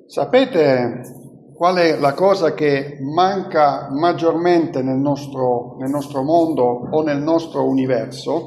Sapete qual è la cosa che manca maggiormente nel nostro mondo o nel nostro universo?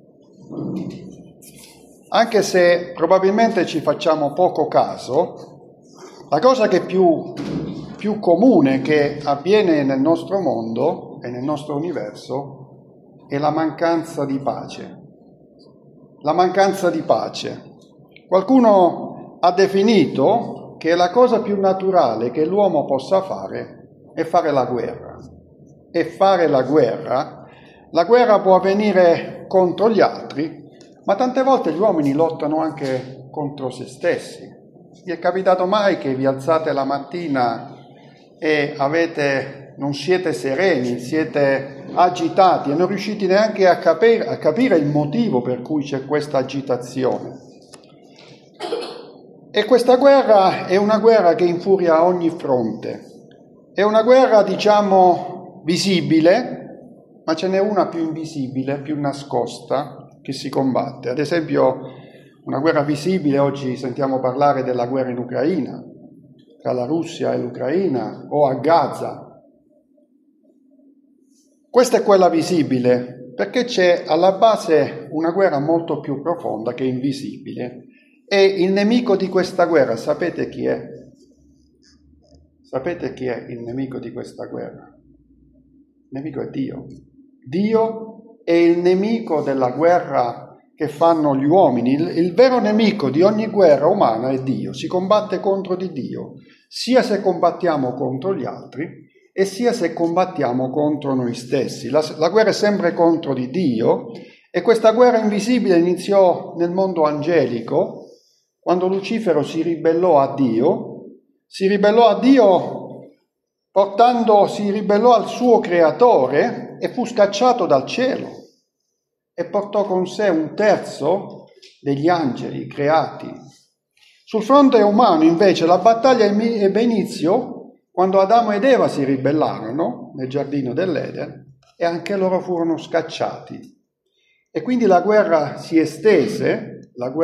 Anche se probabilmente ci facciamo poco caso, la cosa che più comune che avviene nel nostro mondo e nel nostro universo è la mancanza di pace. La mancanza di pace. Qualcuno ha definito che la cosa più naturale che l'uomo possa fare è fare la guerra. E fare la guerra può avvenire contro gli altri, ma tante volte gli uomini lottano anche contro se stessi. Vi è capitato mai che vi alzate la mattina e non siete sereni, siete agitati e non riuscite neanche a capire il motivo per cui c'è questa agitazione? E questa guerra è una guerra che infuria a ogni fronte. È una guerra, visibile, ma ce n'è una più invisibile, più nascosta, che si combatte. Ad esempio, una guerra visibile, oggi sentiamo parlare della guerra in Ucraina, tra la Russia e l'Ucraina, o a Gaza. Questa è quella visibile, perché c'è alla base una guerra molto più profonda che è invisibile. E il nemico di questa guerra, sapete chi è? Sapete chi è il nemico di questa guerra? Il nemico è Dio. Dio è il nemico della guerra che fanno gli uomini. Il vero nemico di ogni guerra umana è Dio. Si combatte contro di Dio, sia se combattiamo contro gli altri e sia se combattiamo contro noi stessi. La guerra è sempre contro di Dio, e questa guerra invisibile iniziò nel mondo angelico, quando Lucifero si ribellò a Dio si ribellò al suo creatore e fu scacciato dal cielo e portò con sé un terzo degli angeli creati. Sul fronte umano, invece, la battaglia ebbe inizio quando Adamo ed Eva si ribellarono nel giardino dell'Eden e anche loro furono scacciati. E quindi la guerra si estese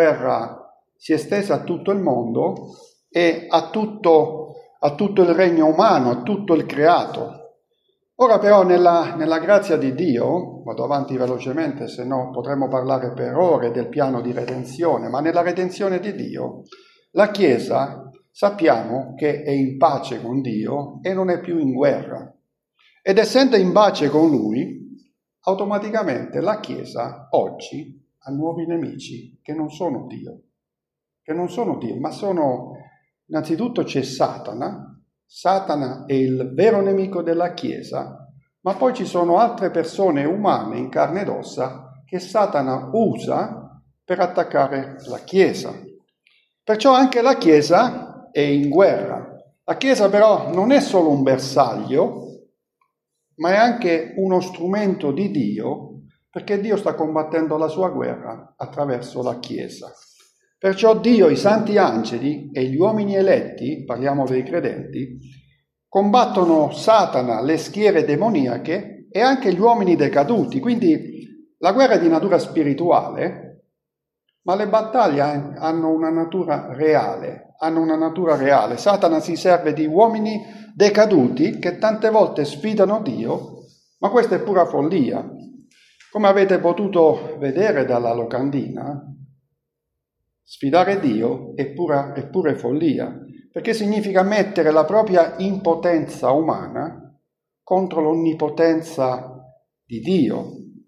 a tutto il mondo e a tutto il regno umano, a tutto il creato. Ora però nella grazia di Dio, vado avanti velocemente, se no potremmo parlare per ore del piano di redenzione, ma nella redenzione di Dio la Chiesa sappiamo che è in pace con Dio e non è più in guerra. Ed essendo in pace con Lui, automaticamente la Chiesa oggi ha nuovi nemici che non sono Dio, ma innanzitutto c'è Satana. Satana è il vero nemico della Chiesa, ma poi ci sono altre persone umane in carne ed ossa che Satana usa per attaccare la Chiesa. Perciò anche la Chiesa è in guerra. La Chiesa però non è solo un bersaglio, ma è anche uno strumento di Dio, perché Dio sta combattendo la sua guerra attraverso la Chiesa. Perciò Dio, i santi angeli e gli uomini eletti, parliamo dei credenti, combattono Satana, le schiere demoniache e anche gli uomini decaduti. Quindi la guerra è di natura spirituale, ma le battaglie hanno una natura reale. Satana si serve di uomini decaduti che tante volte sfidano Dio, ma questa è pura follia. Come avete potuto vedere dalla locandina, sfidare Dio è pure follia, perché significa mettere la propria impotenza umana contro l'onnipotenza di Dio.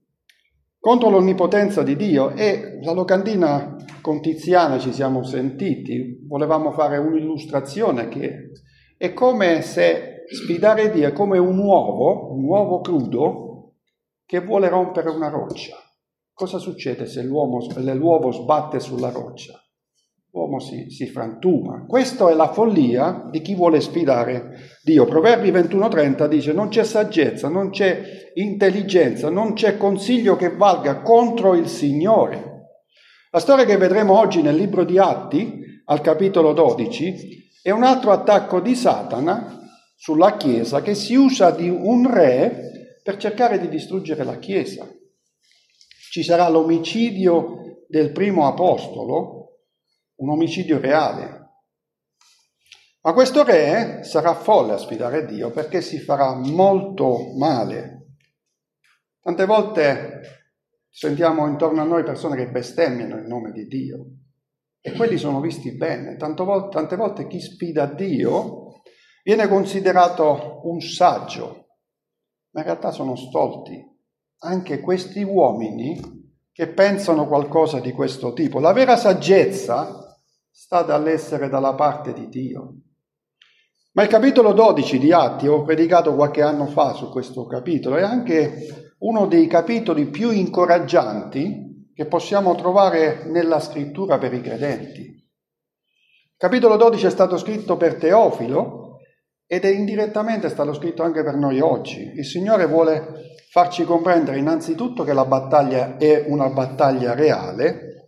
E la locandina con Tiziana ci siamo sentiti, volevamo fare un'illustrazione che è come se sfidare Dio è come un uovo crudo che vuole rompere una roccia. Cosa succede se l'uovo sbatte sulla roccia? L'uomo si frantuma. Questa è la follia di chi vuole sfidare Dio. Proverbi 21:30 dice: non c'è saggezza, non c'è intelligenza, non c'è consiglio che valga contro il Signore. La storia che vedremo oggi nel libro di Atti, al capitolo 12, è un altro attacco di Satana sulla Chiesa, che si usa di un re per cercare di distruggere la Chiesa. Ci sarà l'omicidio del primo apostolo, un omicidio reale. Ma questo re sarà folle a sfidare Dio perché si farà molto male. Tante volte sentiamo intorno a noi persone che bestemmiano il nome di Dio e quelli sono visti bene. Tante volte chi sfida Dio viene considerato un saggio, ma in realtà sono stolti. Anche questi uomini che pensano qualcosa di questo tipo. La vera saggezza sta dall'essere dalla parte di Dio. Ma il capitolo 12 di Atti, ho predicato qualche anno fa su questo capitolo, è anche uno dei capitoli più incoraggianti che possiamo trovare nella scrittura per i credenti. Il capitolo 12 è stato scritto per Teofilo ed è indirettamente stato scritto anche per noi oggi. Il Signore vuole farci comprendere innanzitutto che la battaglia è una battaglia reale,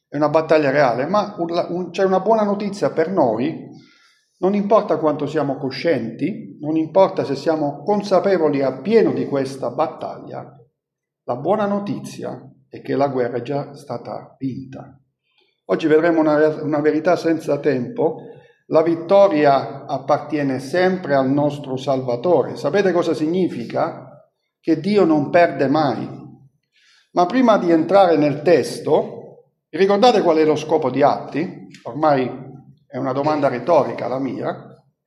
ma c'è una buona notizia per noi. Non importa quanto siamo coscienti, non importa se siamo consapevoli appieno di questa battaglia, la buona notizia è che la guerra è già stata vinta. Oggi vedremo una verità senza tempo. La vittoria appartiene sempre al nostro Salvatore. Sapete cosa significa? Che Dio non perde mai. Ma prima di entrare nel testo, ricordate qual è lo scopo di Atti? Ormai è una domanda retorica la mia.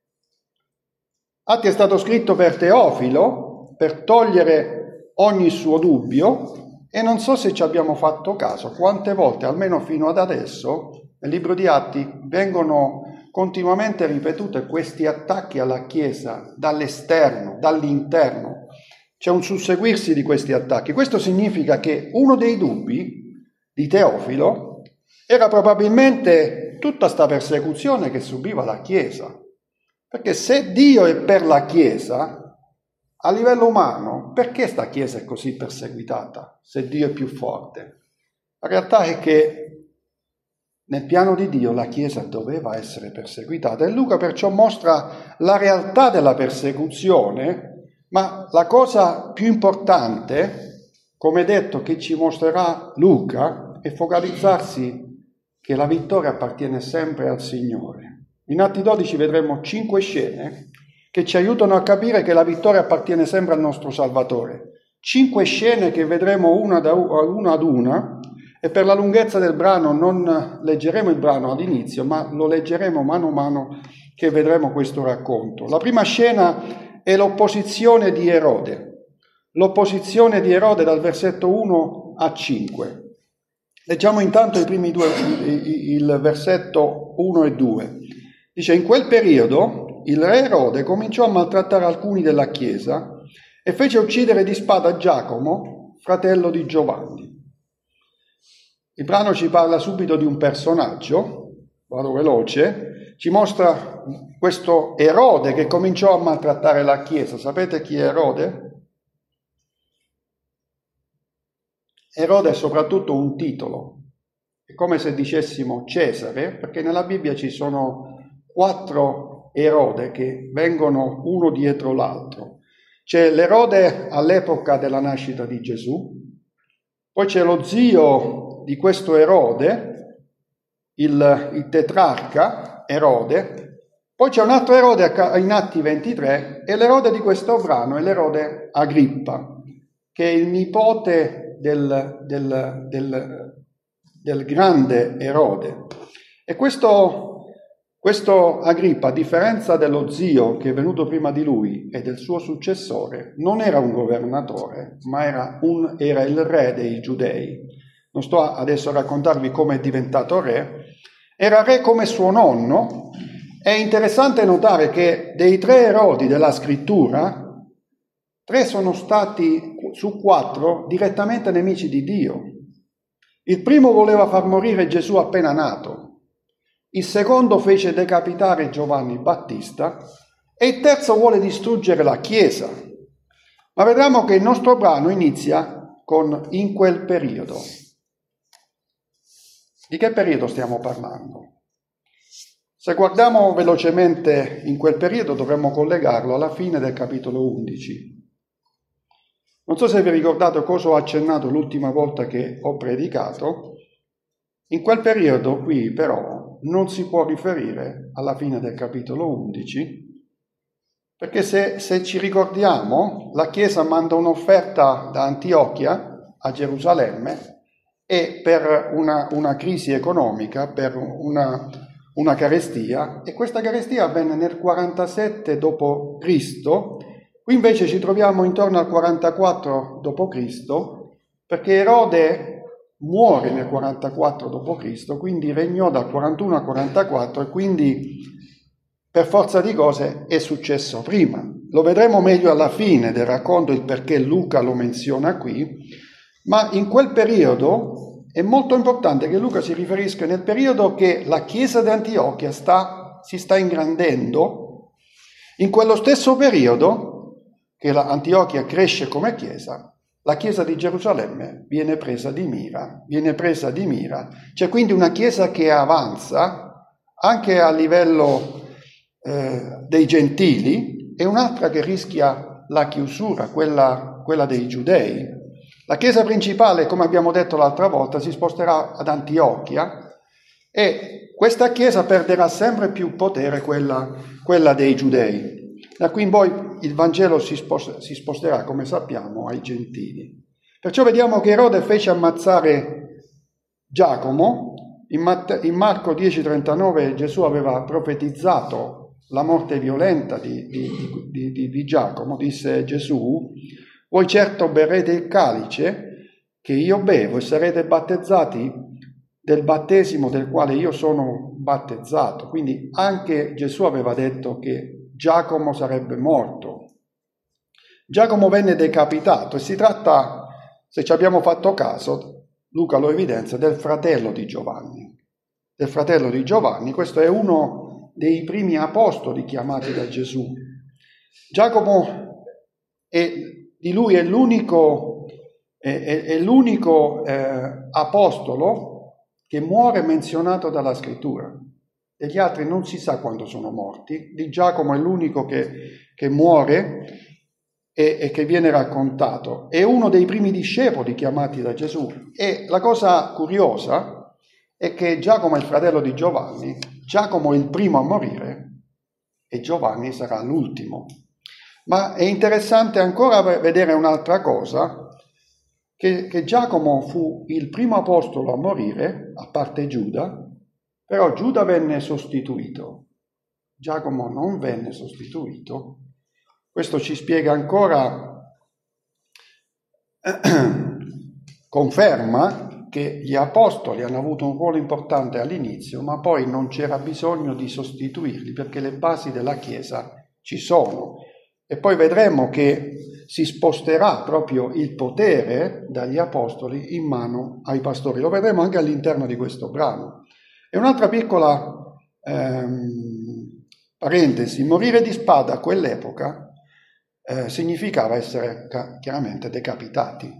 Atti è stato scritto per Teofilo, per togliere ogni suo dubbio, e non so se ci abbiamo fatto caso, quante volte, almeno fino ad adesso, nel libro di Atti vengono continuamente ripetute questi attacchi alla Chiesa dall'esterno, dall'interno. C'è un susseguirsi di questi attacchi. Questo significa che uno dei dubbi di Teofilo era probabilmente tutta sta persecuzione che subiva la Chiesa. Perché se Dio è per la Chiesa, a livello umano, perché sta Chiesa è così perseguitata, se Dio è più forte? La realtà è che nel piano di Dio la Chiesa doveva essere perseguitata e Luca perciò mostra la realtà della persecuzione, ma la cosa più importante, come detto, che ci mostrerà Luca è focalizzarsi che la vittoria appartiene sempre al Signore. In Atti 12 vedremo 5 scene che ci aiutano a capire che la vittoria appartiene sempre al nostro Salvatore. 5 scene che vedremo una ad una, e per la lunghezza del brano non leggeremo il brano all'inizio, ma lo leggeremo mano a mano che vedremo questo racconto. La prima scena è l'opposizione di Erode. L'opposizione di Erode dal versetto 1 a 5. Leggiamo intanto i primi due, il versetto 1 e 2. Dice: in quel periodo il re Erode cominciò a maltrattare alcuni della Chiesa e fece uccidere di spada Giacomo, fratello di Giovanni. Il brano ci parla subito di un personaggio, vado veloce, ci mostra questo Erode che cominciò a maltrattare la Chiesa. Sapete chi è Erode? Erode è soprattutto un titolo, è come se dicessimo Cesare, perché nella Bibbia ci sono 4 Erode che vengono uno dietro l'altro. C'è l'Erode all'epoca della nascita di Gesù, poi c'è lo zio di questo Erode, il tetrarca Erode, poi c'è un altro Erode in Atti 23 e l'Erode di questo brano è l'Erode Agrippa, che è il nipote del grande Erode. E questo Agrippa, a differenza dello zio che è venuto prima di lui e del suo successore, non era un governatore, ma era il re dei Giudei. Non sto adesso a raccontarvi come è diventato re. Era re come suo nonno. È interessante notare che dei 3 Erodi della scrittura, 3 sono stati su 4 direttamente nemici di Dio. Il primo voleva far morire Gesù appena nato, il secondo fece decapitare Giovanni Battista e il terzo vuole distruggere la Chiesa. Ma vedremo che il nostro brano inizia con in quel periodo. Di che periodo stiamo parlando? Se guardiamo velocemente in quel periodo dovremmo collegarlo alla fine del capitolo 11. Non so se vi ricordate cosa ho accennato l'ultima volta che ho predicato. In quel periodo qui però non si può riferire alla fine del capitolo 11, perché se ci ricordiamo, la Chiesa manda un'offerta da Antiochia a Gerusalemme e per una crisi economica, per una carestia, e questa carestia avvenne nel 47 d.C., qui invece ci troviamo intorno al 44 d.C., perché Erode muore nel 44 d.C., quindi regnò dal 41 al 44 e quindi per forza di cose è successo prima. Lo vedremo meglio alla fine del racconto, il perché Luca lo menziona qui, ma in quel periodo è molto importante che Luca si riferisca nel periodo che la chiesa di Antiochia si sta ingrandendo, in quello stesso periodo che Antiochia cresce come chiesa, la chiesa di Gerusalemme viene presa di mira. C'è quindi una chiesa che avanza anche a livello dei gentili e un'altra che rischia la chiusura, quella dei giudei. La chiesa principale, come abbiamo detto l'altra volta, si sposterà ad Antiochia e questa chiesa perderà sempre più potere, quella dei giudei. Da qui in poi il Vangelo si sposterà, come sappiamo, ai gentili. Perciò vediamo che Erode fece ammazzare Giacomo. In Marco 10,39 Gesù aveva profetizzato la morte violenta di Giacomo. Disse Gesù: voi certo berrete il calice che io bevo e sarete battezzati del battesimo del quale io sono battezzato. Quindi anche Gesù aveva detto che Giacomo sarebbe morto. Giacomo venne decapitato e si tratta, se ci abbiamo fatto caso, Luca lo evidenzia, del fratello di Giovanni. Questo è uno dei primi apostoli chiamati da Gesù. Giacomo di lui è l'unico apostolo che muore menzionato dalla scrittura. Degli altri non si sa quando sono morti, di Giacomo è l'unico che muore e che viene raccontato. È uno dei primi discepoli chiamati da Gesù. E la cosa curiosa è che Giacomo è il fratello di Giovanni, Giacomo è il primo a morire e Giovanni sarà l'ultimo. Ma è interessante ancora vedere un'altra cosa, che Giacomo fu il primo apostolo a morire, a parte Giuda, però Giuda venne sostituito, Giacomo non venne sostituito. Questo ci spiega ancora, conferma che gli apostoli hanno avuto un ruolo importante all'inizio, ma poi non c'era bisogno di sostituirli perché le basi della Chiesa ci sono. E poi vedremo che si sposterà proprio il potere dagli apostoli in mano ai pastori. Lo vedremo anche all'interno di questo brano. E un'altra piccola parentesi, morire di spada a quell'epoca significava essere chiaramente decapitati.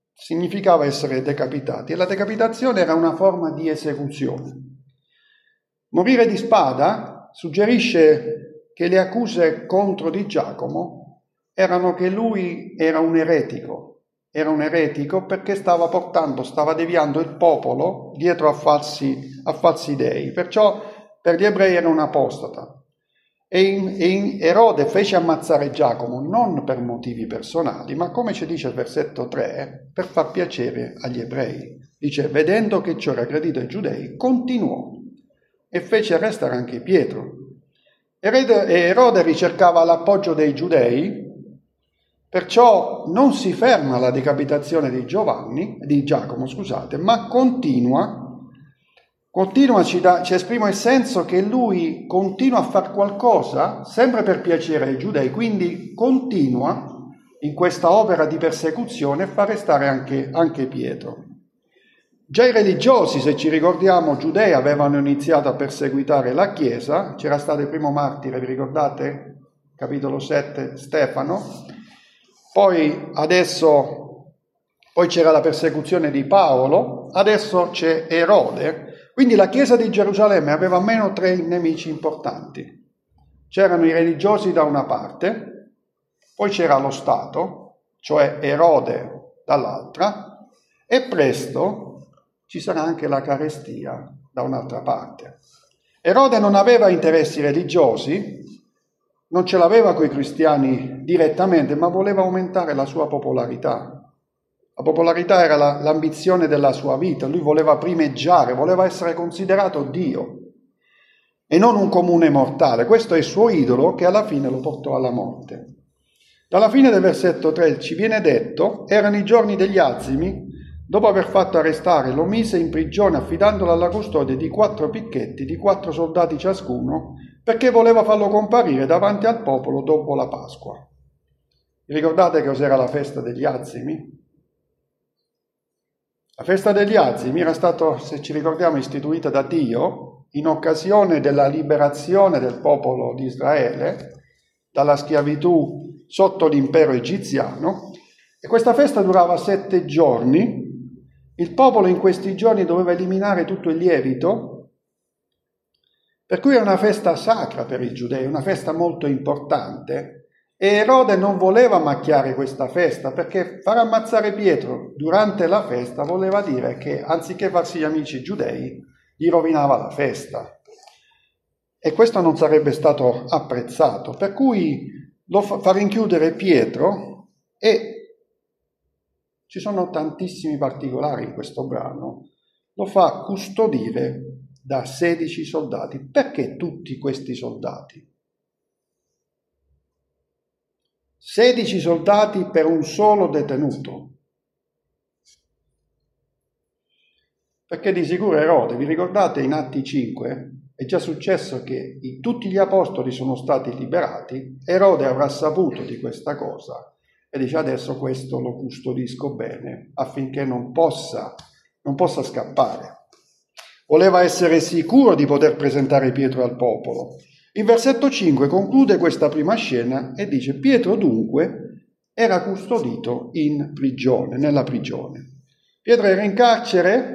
E la decapitazione era una forma di esecuzione. Morire di spada suggerisce che le accuse contro di Giacomo erano che lui era un eretico. Era un eretico perché stava deviando il popolo dietro a falsi dei. Perciò per gli ebrei era un apostata. E Erode fece ammazzare Giacomo non per motivi personali, ma come ci dice il versetto 3, per far piacere agli ebrei. Dice, vedendo che ciò era gradito ai giudei, continuò e fece arrestare anche Pietro. Erode ricercava l'appoggio dei giudei, perciò non si ferma alla decapitazione di Giacomo, ma continua, ci esprime il senso che lui continua a fare qualcosa sempre per piacere ai giudei, quindi continua in questa opera di persecuzione e fa arrestare anche Pietro. Già i religiosi, se ci ricordiamo, giudei avevano iniziato a perseguitare la Chiesa, c'era stato il primo martire, vi ricordate? Capitolo 7, Stefano. Poi c'era la persecuzione di Paolo, adesso c'è Erode. Quindi la Chiesa di Gerusalemme aveva almeno 3 nemici importanti. C'erano i religiosi da una parte, poi c'era lo Stato, cioè Erode dall'altra, e presto ci sarà anche la carestia da un'altra parte. Erode non aveva interessi religiosi, non ce l'aveva coi cristiani direttamente, ma voleva aumentare la sua popolarità. La popolarità era l'ambizione della sua vita, lui voleva primeggiare, voleva essere considerato Dio e non un comune mortale. Questo è il suo idolo che alla fine lo portò alla morte. Dalla fine del versetto 3 ci viene detto: erano i giorni degli azimi, dopo aver fatto arrestare lo mise in prigione affidandolo alla custodia di 4 picchetti, di 4 soldati ciascuno, perché voleva farlo comparire davanti al popolo dopo la Pasqua. Ricordate cos'era la festa degli azimi? La festa degli azimi era stata, se ci ricordiamo, istituita da Dio in occasione della liberazione del popolo di Israele dalla schiavitù sotto l'impero egiziano, e questa festa durava 7 giorni. Il popolo in questi giorni doveva eliminare tutto il lievito, per cui era una festa sacra per i giudei, una festa molto importante. E Erode non voleva macchiare questa festa, perché far ammazzare Pietro durante la festa voleva dire che, anziché farsi gli amici giudei, gli rovinava la festa. E questo non sarebbe stato apprezzato, per cui lo fa rinchiudere Pietro, e ci sono tantissimi particolari in questo brano. Lo fa custodire da 16 soldati. Perché tutti questi soldati? 16 soldati per un solo detenuto. Perché di sicuro Erode, vi ricordate in Atti 5, è già successo che tutti gli apostoli sono stati liberati, Erode avrà saputo di questa cosa e dice: adesso questo lo custodisco bene affinché non possa scappare. Voleva essere sicuro di poter presentare Pietro al popolo. Il versetto 5 conclude questa prima scena e dice: Pietro dunque era custodito in prigione, nella prigione. Pietro era in carcere,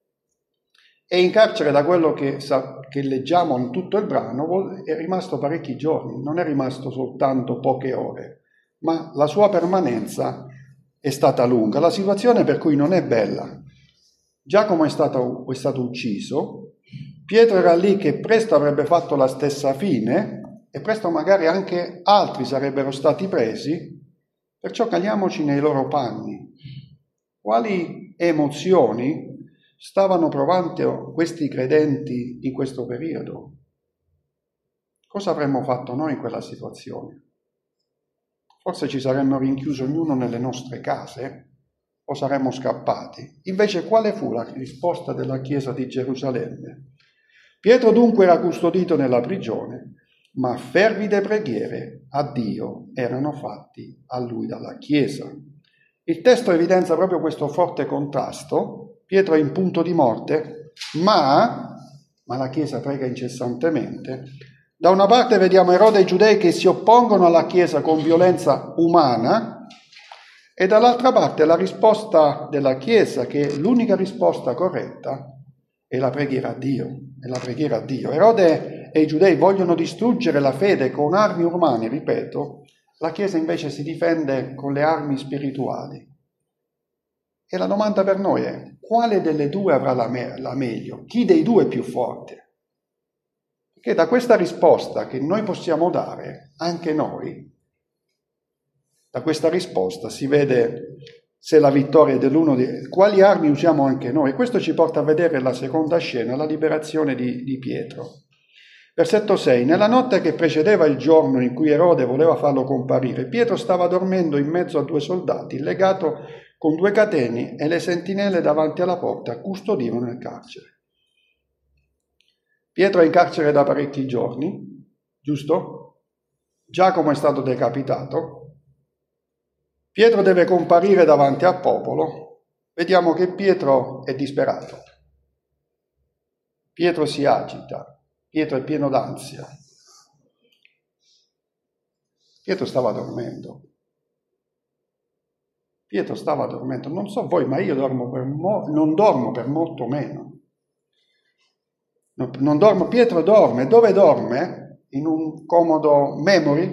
e in carcere, da quello che leggiamo in tutto il brano, è rimasto parecchi giorni, non è rimasto soltanto poche ore, ma la sua permanenza è stata lunga. La situazione per cui non è bella. Giacomo è stato ucciso, Pietro era lì che presto avrebbe fatto la stessa fine e presto magari anche altri sarebbero stati presi, perciò caliamoci nei loro panni. Quali emozioni stavano provando questi credenti in questo periodo? Cosa avremmo fatto noi in quella situazione? Forse ci saremmo rinchiusi ognuno nelle nostre case o saremmo scappati. Invece quale fu la risposta della Chiesa di Gerusalemme? Pietro dunque era custodito nella prigione, ma fervide preghiere a Dio erano fatti a lui dalla Chiesa. Il testo evidenzia proprio questo forte contrasto. Pietro è in punto di morte, ma la Chiesa prega incessantemente. Da una parte vediamo Erode e i giudei che si oppongono alla Chiesa con violenza umana, e dall'altra parte la risposta della Chiesa, che l'unica risposta corretta è la preghiera a Dio. È la preghiera a Dio. Erode e i giudei vogliono distruggere la fede con armi umane, ripeto, la Chiesa invece si difende con le armi spirituali. E la domanda per noi è: quale delle due avrà la meglio? Chi dei due è più forte? Perché da questa risposta che noi possiamo dare, anche noi, da questa risposta si vede se la vittoria è dell'uno di quali armi usiamo anche noi. Questo ci porta a vedere la seconda scena, la liberazione di Pietro. Versetto 6. Nella notte che precedeva il giorno in cui Erode voleva farlo comparire, Pietro stava dormendo in mezzo a 2 soldati, legato con 2 catene, e le sentinelle davanti alla porta custodivano il carcere. Pietro è in carcere da parecchi giorni, giusto? Giacomo è stato decapitato. Pietro deve comparire davanti al popolo. Vediamo che Pietro è disperato. Pietro si agita. Pietro è pieno d'ansia. Pietro stava dormendo. Pietro stava dormendo. Non so voi, ma io non dormo per molto meno. Non dormo. Pietro dorme. Dove dorme? In un comodo memory?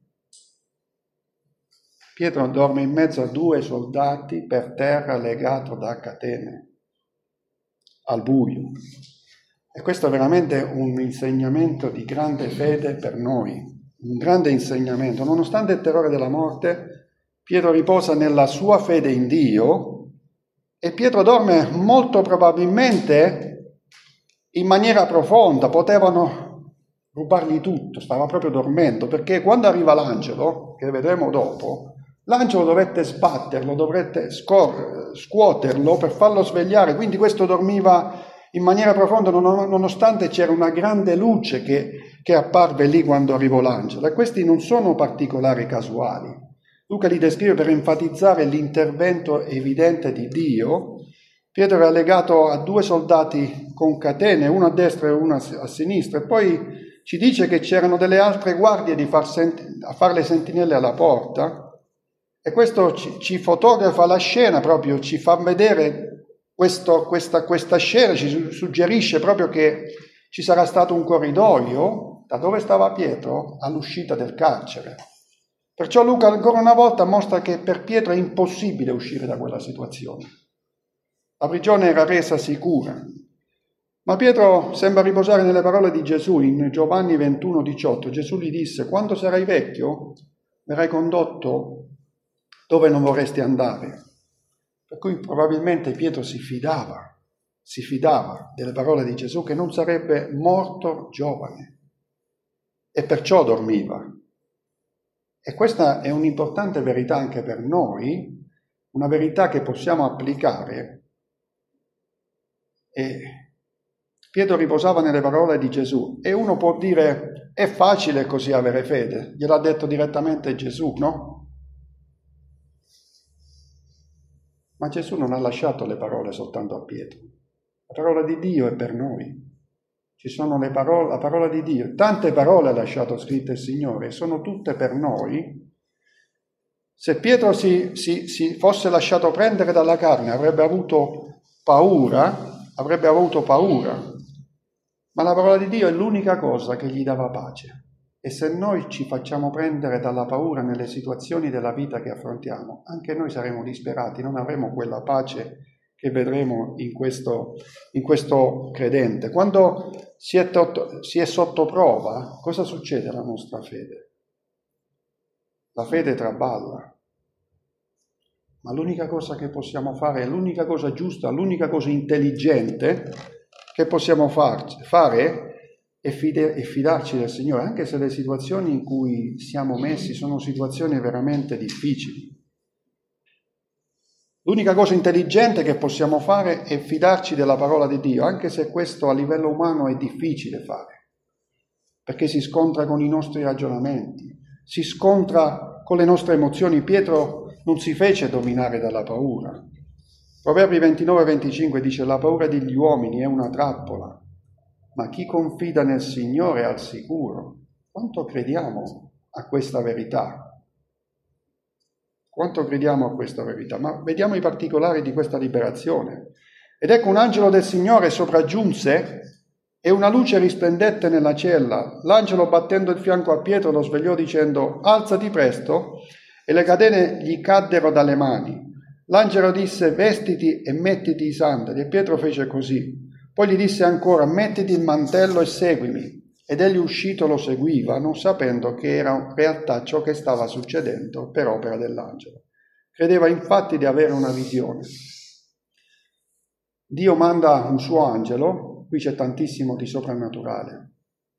Pietro dorme in mezzo a 2 soldati per terra, legato da catene, al buio. E questo è veramente un insegnamento di grande fede per noi, un grande insegnamento. Nonostante il terrore della morte, Pietro riposa nella sua fede in Dio e Pietro dorme molto probabilmente in maniera profonda. Potevano rubargli tutto, stava proprio dormendo, perché quando arriva l'angelo, che vedremo dopo, l'angelo dovette sbatterlo, dovette scuoterlo per farlo svegliare, quindi questo dormiva in maniera profonda nonostante c'era una grande luce che apparve lì quando arrivò l'angelo. E questi non sono particolari casuali. Luca li descrive per enfatizzare l'intervento evidente di Dio. Pietro era legato a 2 soldati con catene, uno a destra e uno a sinistra, e poi ci dice che c'erano delle altre guardie a fare le sentinelle alla porta. E questo ci fotografa la scena proprio, ci fa vedere questa scena, ci suggerisce proprio che ci sarà stato un corridoio da dove stava Pietro all'uscita del carcere. Perciò Luca ancora una volta mostra che per Pietro è impossibile uscire da quella situazione. La prigione era resa sicura. Ma Pietro sembra riposare nelle parole di Gesù in Giovanni 21,18. Gesù gli disse: quando sarai vecchio, verrai condotto dove non vorresti andare. Per cui probabilmente Pietro si fidava delle parole di Gesù, che non sarebbe morto giovane, e perciò dormiva. E questa è un'importante verità anche per noi, una verità che possiamo applicare. E Pietro riposava nelle parole di Gesù, e uno può dire: è facile così avere fede, gliel'ha detto direttamente Gesù, no? Ma Gesù non ha lasciato le parole soltanto a Pietro. La parola di Dio è per noi. Ci sono la parola di Dio. Tante parole ha lasciato scritte il Signore, sono tutte per noi. Se Pietro si fosse lasciato prendere dalla carne, avrebbe avuto paura. Ma la parola di Dio è l'unica cosa che gli dava pace. E se noi ci facciamo prendere dalla paura nelle situazioni della vita che affrontiamo, anche noi saremo disperati, non avremo quella pace che vedremo in questo credente. Quando si è sotto prova, cosa succede alla nostra fede? La fede traballa. Ma l'unica cosa che possiamo fare, l'unica cosa giusta, l'unica cosa intelligente che possiamo fare e fidarci del Signore, anche se le situazioni in cui siamo messi sono situazioni veramente difficili. L'unica cosa intelligente che possiamo fare è fidarci della parola di Dio, anche se questo a livello umano è difficile fare, perché si scontra con i nostri ragionamenti, si scontra con le nostre emozioni. Pietro non si fece dominare dalla paura. Proverbi 29-25 dice: la paura degli uomini è una trappola, ma chi confida nel Signore è al sicuro. Quanto crediamo a questa verità? Quanto crediamo a questa verità? Ma vediamo i particolari di questa liberazione. Ed ecco, un angelo del Signore sopraggiunse e una luce risplendette nella cella. L'angelo, battendo il fianco a Pietro, lo svegliò dicendo: alzati presto, e le catene gli caddero dalle mani. L'angelo disse: vestiti e mettiti i sandali, e Pietro fece così. Poi gli disse ancora: mettiti il mantello e seguimi. Ed egli uscito lo seguiva, non sapendo che era in realtà ciò che stava succedendo per opera dell'angelo. Credeva infatti di avere una visione. Dio manda un suo angelo, qui c'è tantissimo di soprannaturale.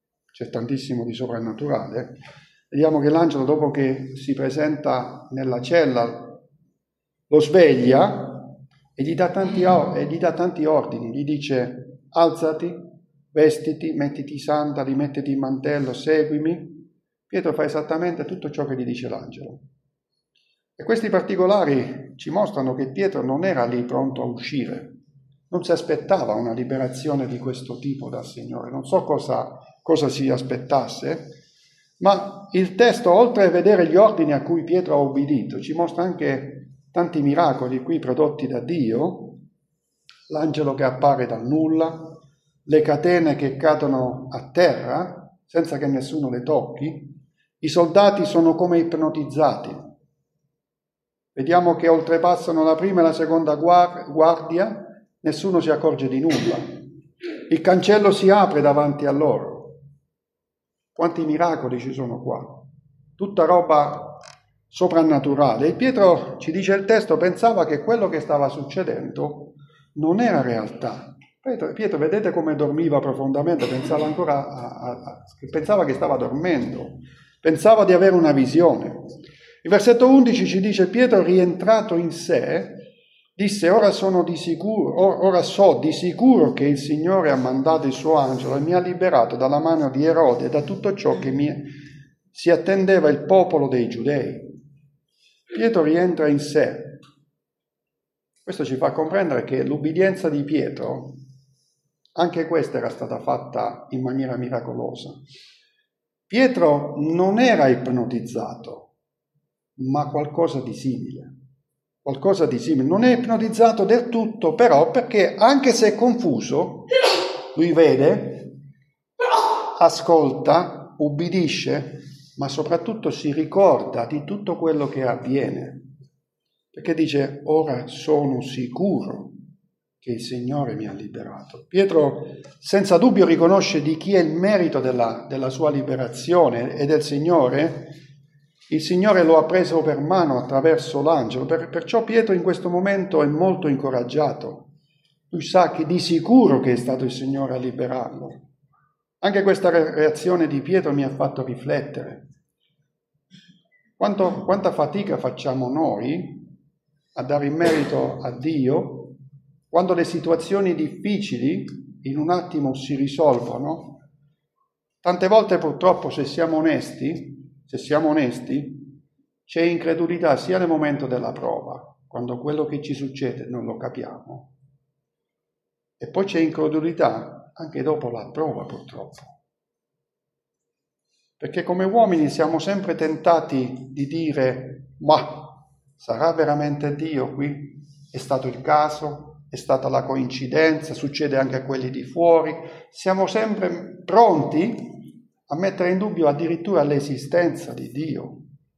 Vediamo che l'angelo, dopo che si presenta nella cella, lo sveglia e gli dà tanti ordini. Gli dice: alzati, vestiti, mettiti i sandali, mettiti il mantello, seguimi. Pietro fa esattamente tutto ciò che gli dice l'angelo. E questi particolari ci mostrano che Pietro non era lì pronto a uscire, non si aspettava una liberazione di questo tipo dal Signore. Non so cosa si aspettasse, ma il testo, oltre a vedere gli ordini a cui Pietro ha obbedito, ci mostra anche tanti miracoli qui prodotti da Dio: l'angelo che appare dal nulla, le catene che cadono a terra senza che nessuno le tocchi, i soldati sono come ipnotizzati. Vediamo che oltrepassano la prima e la seconda guardia, nessuno si accorge di nulla. il cancello si apre davanti a loro. Quanti miracoli ci sono qua? Tutta roba soprannaturale. E Pietro, ci dice il testo, pensava che quello che stava succedendo non era realtà. Pietro, vedete come dormiva profondamente, pensava ancora pensava che stava dormendo, pensava di avere una visione. Il versetto 11 ci dice: Pietro, rientrato in sé, disse: ora so di sicuro che il Signore ha mandato il suo angelo e mi ha liberato dalla mano di Erode e da tutto ciò che si attendeva il popolo dei Giudei. Pietro rientra in sé. Questo ci fa comprendere che l'ubbidienza di Pietro, anche questa era stata fatta in maniera miracolosa. Pietro non era ipnotizzato, ma qualcosa di simile. Qualcosa di simile. Non è ipnotizzato del tutto, però, perché anche se è confuso, lui vede, ascolta, ubbidisce, ma soprattutto si ricorda di tutto quello che avviene. Perché dice: ora sono sicuro che il Signore mi ha liberato. Pietro senza dubbio riconosce di chi è il merito della sua liberazione e del Signore. Il Signore lo ha preso per mano attraverso l'angelo, perciò Pietro in questo momento è molto incoraggiato. Lui sa che di sicuro che è stato il Signore a liberarlo. Anche questa reazione di Pietro mi ha fatto riflettere. Quanta fatica facciamo noi a dare il merito a Dio quando le situazioni difficili in un attimo si risolvono. Tante volte purtroppo, se siamo onesti, c'è incredulità sia nel momento della prova, quando quello che ci succede non lo capiamo, e poi c'è incredulità anche dopo la prova, purtroppo. Perché come uomini siamo sempre tentati di dire: ma sarà veramente Dio qui? È stato il caso? È stata la coincidenza? Succede anche a quelli di fuori? Siamo sempre pronti a mettere in dubbio addirittura l'esistenza di Dio,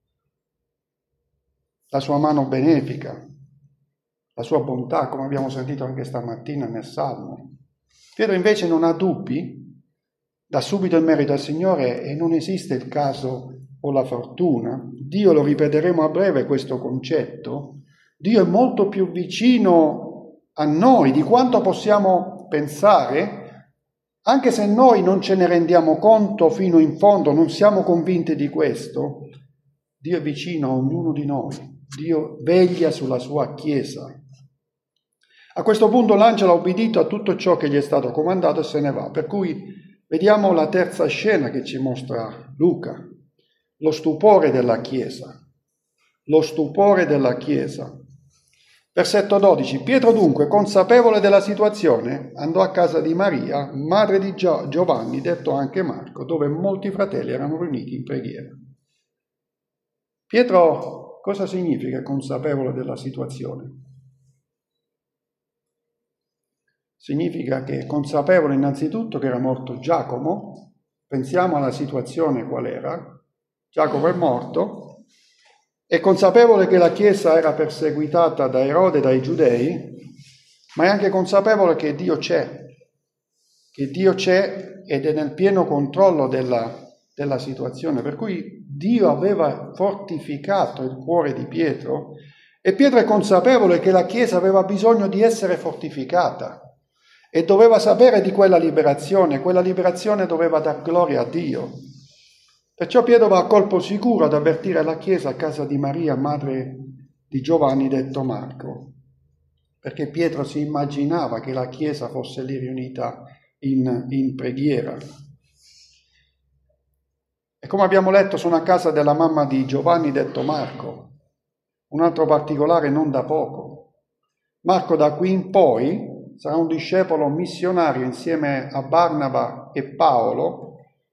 la sua mano benefica, la sua bontà, come abbiamo sentito anche stamattina nel Salmo. Pietro invece non ha dubbi, dà subito il merito al Signore e non esiste il caso o la fortuna. Dio, lo ripeteremo a breve questo concetto, Dio è molto più vicino a noi di quanto possiamo pensare, anche se noi non ce ne rendiamo conto fino in fondo, non siamo convinti di questo. Dio è vicino a ognuno di noi, Dio veglia sulla sua Chiesa. A questo punto l'angelo ha obbedito a tutto ciò che gli è stato comandato e se ne va, per cui vediamo la terza scena che ci mostra Luca, lo stupore della Chiesa. Lo stupore della Chiesa. Versetto 12. Pietro dunque, consapevole della situazione, andò a casa di Maria, madre di Giovanni, detto anche Marco, dove molti fratelli erano riuniti in preghiera. Pietro, cosa significa consapevole della situazione? Significa che è consapevole innanzitutto che era morto Giacomo. Pensiamo alla situazione qual era. Giacomo è morto. È consapevole che la Chiesa era perseguitata da Erode e dai Giudei, ma è anche consapevole che Dio c'è ed è nel pieno controllo della situazione, per cui Dio aveva fortificato il cuore di Pietro e Pietro è consapevole che la Chiesa aveva bisogno di essere fortificata e doveva sapere di quella liberazione doveva dar gloria a Dio. Perciò Pietro va a colpo sicuro ad avvertire la Chiesa a casa di Maria, madre di Giovanni detto Marco, perché Pietro si immaginava che la Chiesa fosse lì riunita in preghiera. E come abbiamo letto, sono a casa della mamma di Giovanni detto Marco, un altro particolare non da poco. Marco da qui in poi sarà un discepolo missionario insieme a Barnaba e Paolo,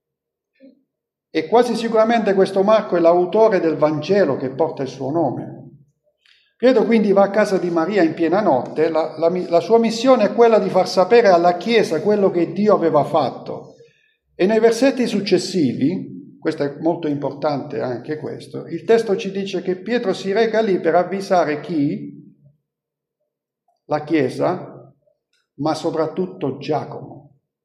e quasi sicuramente questo Marco è l'autore del Vangelo che porta il suo nome. Pietro quindi va a casa di Maria in piena notte, la sua missione è quella di far sapere alla Chiesa quello che Dio aveva fatto. E nei versetti successivi, questo è molto importante anche questo, il testo ci dice che Pietro si reca lì per avvisare chi? La Chiesa, ma soprattutto Giacomo.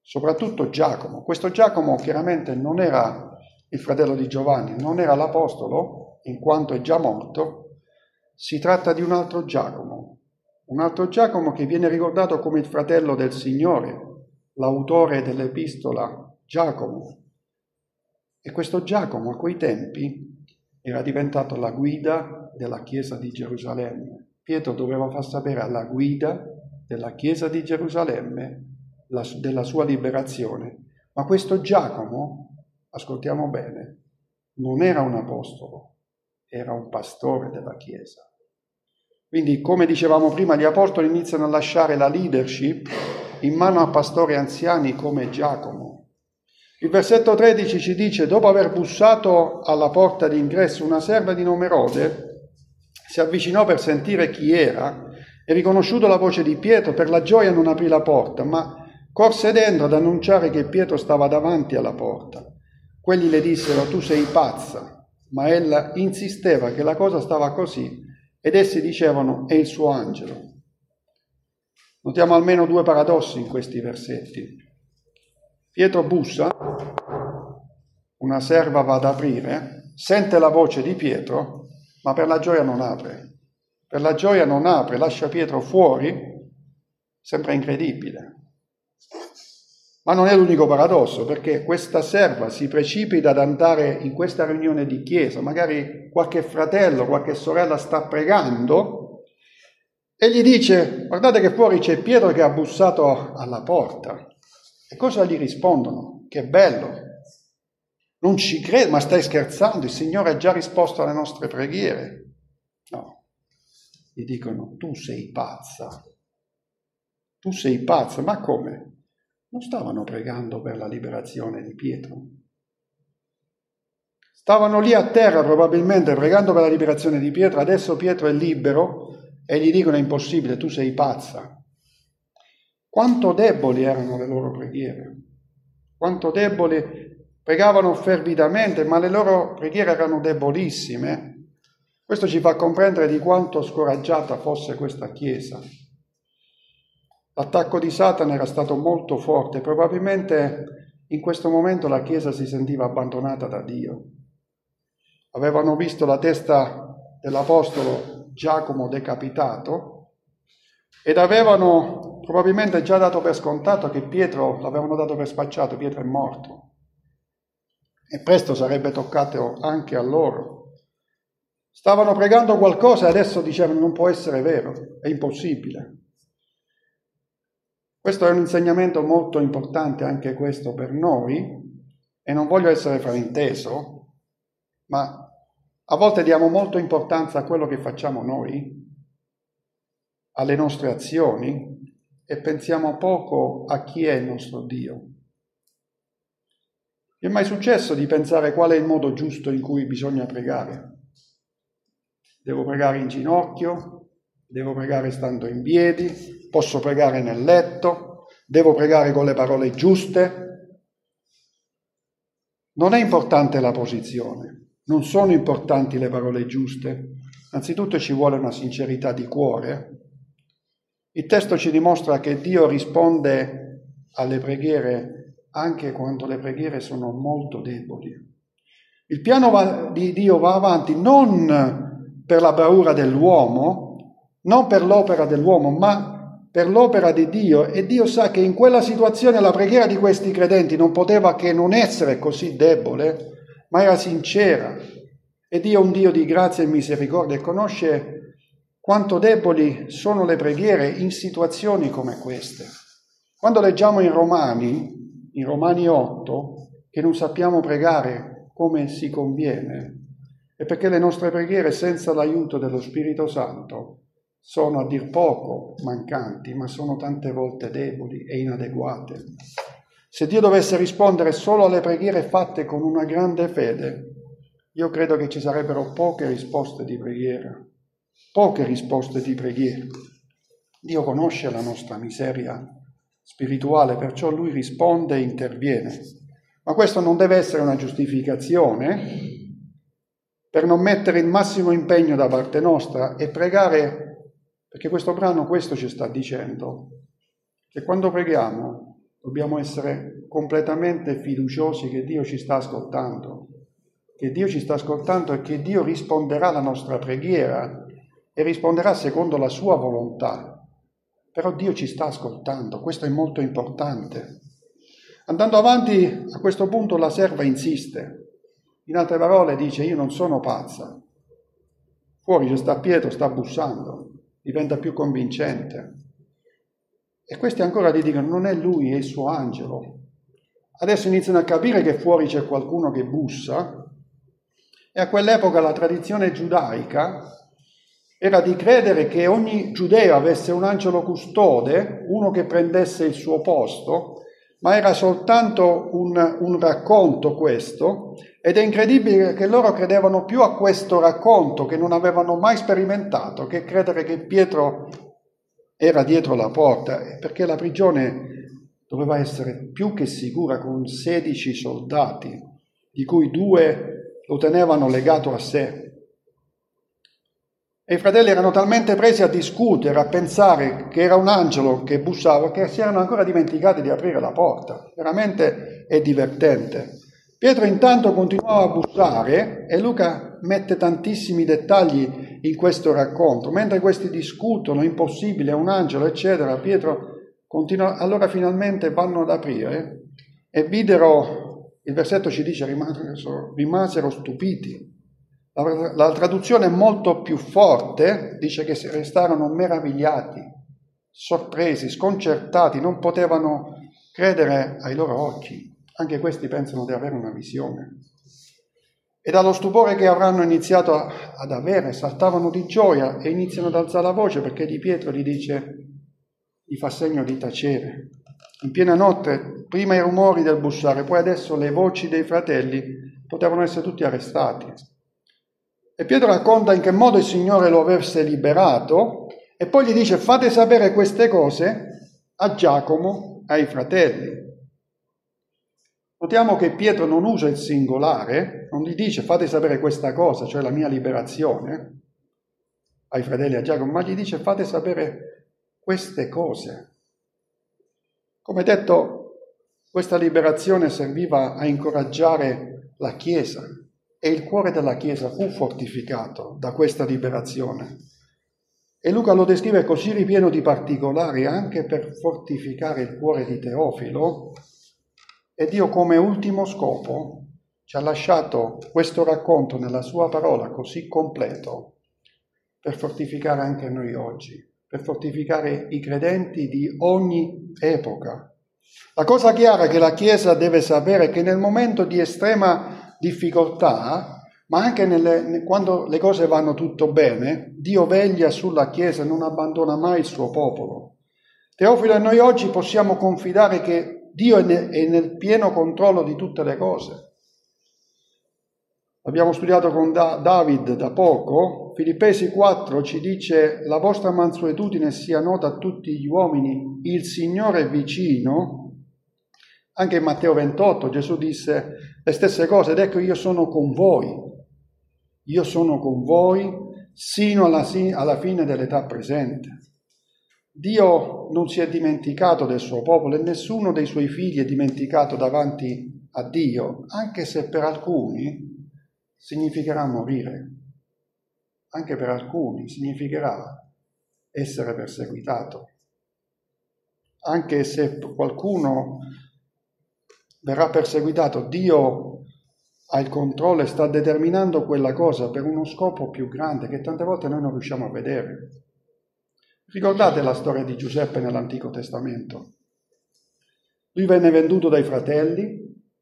soprattutto Giacomo. Questo Giacomo chiaramente non era il fratello di Giovanni, non era l'apostolo, in quanto è già morto. Si tratta di un altro Giacomo che viene ricordato come il fratello del Signore, l'autore dell'epistola Giacomo. E questo Giacomo a quei tempi era diventato la guida della Chiesa di Gerusalemme. Pietro doveva far sapere alla guida della Chiesa di Gerusalemme della sua liberazione. Ma questo Giacomo, ascoltiamo bene, non era un apostolo, era un pastore della Chiesa. Quindi, come dicevamo prima, gli apostoli iniziano a lasciare la leadership in mano a pastori anziani come Giacomo. Il versetto 13 ci dice: dopo aver bussato alla porta d'ingresso, una serva di nome Rode si avvicinò per sentire chi era e, riconosciuto la voce di Pietro, per la gioia non aprì la porta, ma corse dentro ad annunciare che Pietro stava davanti alla porta. Quelli le dissero: tu sei pazza, ma ella insisteva che la cosa stava così, ed essi dicevano: è il suo angelo. Notiamo almeno due paradossi in questi versetti. Pietro bussa, una serva va ad aprire, sente la voce di Pietro, ma per la gioia non apre. Per la gioia non apre, lascia Pietro fuori. Sembra incredibile. Ma non è l'unico paradosso, perché questa serva si precipita ad andare in questa riunione di chiesa, magari qualche fratello, qualche sorella sta pregando, e gli dice: guardate che fuori c'è Pietro che ha bussato alla porta. E cosa gli rispondono? Che bello! Non ci credo, ma stai scherzando? Il Signore ha già risposto alle nostre preghiere. No, gli dicono: tu sei pazza. Tu sei pazza, ma come? Non stavano pregando per la liberazione di Pietro? Stavano lì a terra probabilmente pregando per la liberazione di Pietro. Adesso Pietro è libero e gli dicono: è impossibile, tu sei pazza. Quanto deboli erano le loro preghiere, quanto deboli, pregavano fervidamente, ma le loro preghiere erano debolissime. Questo ci fa comprendere di quanto scoraggiata fosse questa Chiesa. L'attacco di Satana era stato molto forte, probabilmente in questo momento la Chiesa si sentiva abbandonata da Dio. Avevano visto la testa dell'apostolo Giacomo decapitato ed avevano probabilmente già dato per scontato che Pietro, l'avevano dato per spacciato, Pietro è morto. E presto sarebbe toccato anche a loro. Stavano pregando qualcosa e adesso dicevano: non può essere vero, è impossibile. Questo è un insegnamento molto importante anche questo per noi, e non voglio essere frainteso, ma a volte diamo molta importanza a quello che facciamo noi, alle nostre azioni, e pensiamo poco a chi è il nostro Dio. Vi è mai successo di pensare qual è il modo giusto in cui bisogna pregare? Devo pregare in ginocchio? Devo pregare stando in piedi? Posso pregare nel letto? Devo pregare con le parole giuste? Non è importante la posizione, non sono importanti le parole giuste. Anzitutto ci vuole una sincerità di cuore. Il testo ci dimostra che Dio risponde alle preghiere anche quando le preghiere sono molto deboli. Il piano di Dio va avanti non per la bravura dell'uomo, non per l'opera dell'uomo, ma per l'opera di Dio. E Dio sa che in quella situazione la preghiera di questi credenti non poteva che non essere così debole, ma era sincera. E Dio è un Dio di grazia e misericordia e conosce quanto deboli sono le preghiere in situazioni come queste. Quando leggiamo in Romani 8, che non sappiamo pregare come si conviene, è perché le nostre preghiere senza l'aiuto dello Spirito Santo sono a dir poco mancanti, ma sono tante volte deboli e inadeguate. Se Dio dovesse rispondere solo alle preghiere fatte con una grande fede, io credo che ci sarebbero poche risposte di preghiera. Dio conosce la nostra miseria spirituale, perciò Lui risponde e interviene. Ma questo non deve essere una giustificazione per non mettere il massimo impegno da parte nostra e pregare, perché questo brano questo ci sta dicendo, che quando preghiamo Dobbiamo essere completamente fiduciosi che Dio ci sta ascoltando, e che Dio risponderà alla nostra preghiera e risponderà secondo la sua volontà. Però Dio ci sta ascoltando, questo è molto importante. Andando avanti, a questo punto la serva insiste. In altre parole dice: io non sono pazza. Fuori c'è sta Pietro, sta bussando, diventa più convincente. E questi ancora gli dicono: non è lui, è il suo angelo. Adesso iniziano a capire che fuori c'è qualcuno che bussa, e a quell'epoca la tradizione giudaica era di credere che ogni giudeo avesse un angelo custode, uno che prendesse il suo posto, ma era soltanto un racconto questo, ed è incredibile che loro credevano più a questo racconto che non avevano mai sperimentato, che credere che Pietro era dietro la porta, perché la prigione doveva essere più che sicura, con 16 soldati, di cui 2 lo tenevano legato a sé. E i fratelli erano talmente presi a discutere, a pensare che era un angelo che bussava, che si erano ancora dimenticati di aprire la porta. Veramente è divertente. Pietro intanto continuava a bussare, e Luca mette tantissimi dettagli in questo racconto. Mentre questi discutono: impossibile, è un angelo, eccetera, Pietro continua. Allora finalmente vanno ad aprire e videro, il versetto ci dice, rimasero stupiti. La traduzione è molto più forte, dice che restarono meravigliati, sorpresi, sconcertati, non potevano credere ai loro occhi. Anche questi pensano di avere una visione. E dallo stupore che avranno iniziato ad avere, saltavano di gioia e iniziano ad alzare la voce, perché di Pietro gli fa segno di tacere. In piena notte, prima i rumori del bussare, poi adesso le voci dei fratelli, potevano essere tutti arrestati. E Pietro racconta in che modo il Signore lo avesse liberato, e poi gli dice: fate sapere queste cose a Giacomo, ai fratelli. Notiamo che Pietro non usa il singolare, non gli dice: fate sapere questa cosa, cioè la mia liberazione, ai fratelli, a Giacomo, ma gli dice: fate sapere queste cose. Come detto, questa liberazione serviva a incoraggiare la Chiesa, e il cuore della Chiesa fu fortificato da questa liberazione. E Luca lo descrive così ripieno di particolari anche per fortificare il cuore di Teofilo. E Dio, come ultimo scopo, ci ha lasciato questo racconto nella sua parola così completo per fortificare anche noi oggi, per fortificare i credenti di ogni epoca. La cosa chiara che la Chiesa deve sapere è che nel momento di estrema difficoltà, ma anche quando le cose vanno tutto bene, Dio veglia sulla Chiesa e non abbandona mai il suo popolo. Teofilo e noi oggi possiamo confidare che Dio è nel pieno controllo di tutte le cose. Abbiamo studiato con David da poco. Filippesi 4 ci dice: la vostra mansuetudine sia nota a tutti gli uomini, il Signore è vicino. Anche in Matteo 28 Gesù disse le stesse cose: ed ecco, io sono con voi sino alla fine dell'età presente. Dio non si è dimenticato del suo popolo, e nessuno dei suoi figli è dimenticato davanti a Dio, anche se per alcuni significherà morire, anche per alcuni significherà essere perseguitato, anche se qualcuno verrà perseguitato, Dio ha il controllo e sta determinando quella cosa per uno scopo più grande che tante volte noi non riusciamo a vedere. Ricordate la storia di Giuseppe nell'Antico Testamento? Lui venne venduto dai fratelli,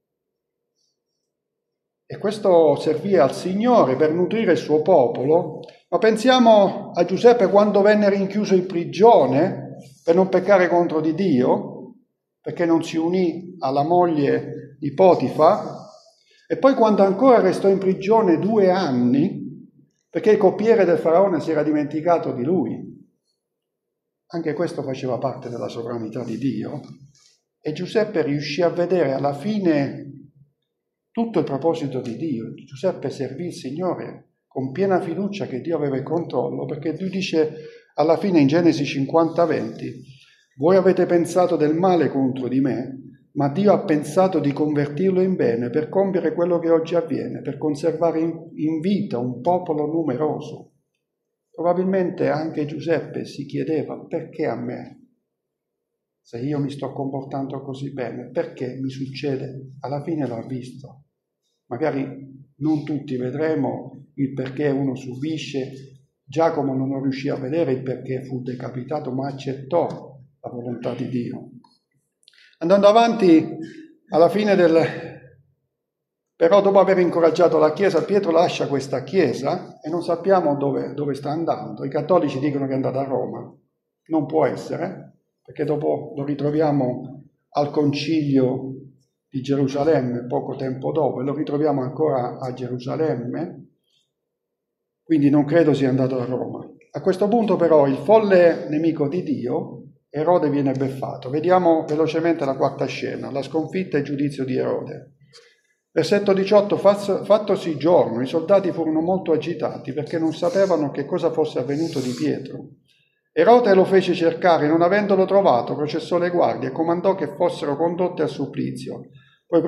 e questo servì al Signore per nutrire il suo popolo, ma pensiamo a Giuseppe quando venne rinchiuso in prigione per non peccare contro di Dio, perché non si unì alla moglie di Potifa, e poi quando ancora restò in prigione 2 anni, perché il coppiere del faraone si era dimenticato di lui. Anche questo faceva parte della sovranità di Dio, e Giuseppe riuscì a vedere alla fine tutto il proposito di Dio. Giuseppe servì il Signore con piena fiducia che Dio aveva il controllo, perché lui dice alla fine in Genesi 50:20: voi avete pensato del male contro di me, ma Dio ha pensato di convertirlo in bene per compiere quello che oggi avviene, per conservare in vita un popolo numeroso. Probabilmente anche Giuseppe si chiedeva: perché a me? Se io mi sto comportando così bene, perché mi succede? Alla fine l'ha visto. Magari non tutti vedremo il perché uno subisce. Giacomo non riuscì a vedere il perché fu decapitato, ma accettò la volontà di Dio. Andando avanti, alla fine però dopo aver incoraggiato la Chiesa, Pietro lascia questa Chiesa e non sappiamo dove sta andando. I cattolici dicono che è andato a Roma. Non può essere, perché dopo lo ritroviamo al concilio di Gerusalemme poco tempo dopo e lo ritroviamo ancora a Gerusalemme, quindi non credo sia andato a Roma. A questo punto però il folle nemico di Dio, Erode, viene beffato. Vediamo velocemente la quarta scena, la sconfitta e il giudizio di Erode. Versetto 18: fattosi giorno, i soldati furono molto agitati perché non sapevano che cosa fosse avvenuto di Pietro. Erode lo fece cercare, non avendolo trovato, processò le guardie e comandò che fossero condotte al supplizio. Poi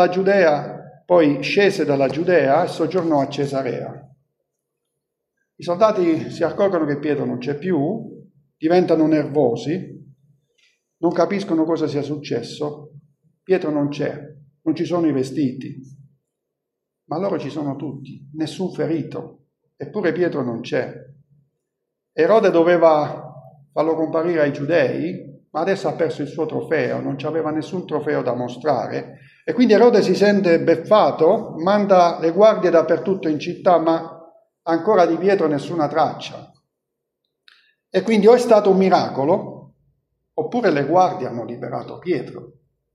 scese dalla Giudea e soggiornò a Cesarea. I soldati si accorgono che Pietro non c'è più, diventano nervosi, non capiscono cosa sia successo. Pietro non c'è, non ci sono i vestiti, ma loro ci sono tutti, nessun ferito, eppure Pietro non c'è. Erode doveva farlo comparire ai giudei, ma adesso ha perso il suo trofeo, non c'aveva nessun trofeo da mostrare, e quindi Erode si sente beffato, manda le guardie dappertutto in città, ma ancora di Pietro nessuna traccia. E quindi o è stato un miracolo, oppure le guardie hanno liberato Pietro.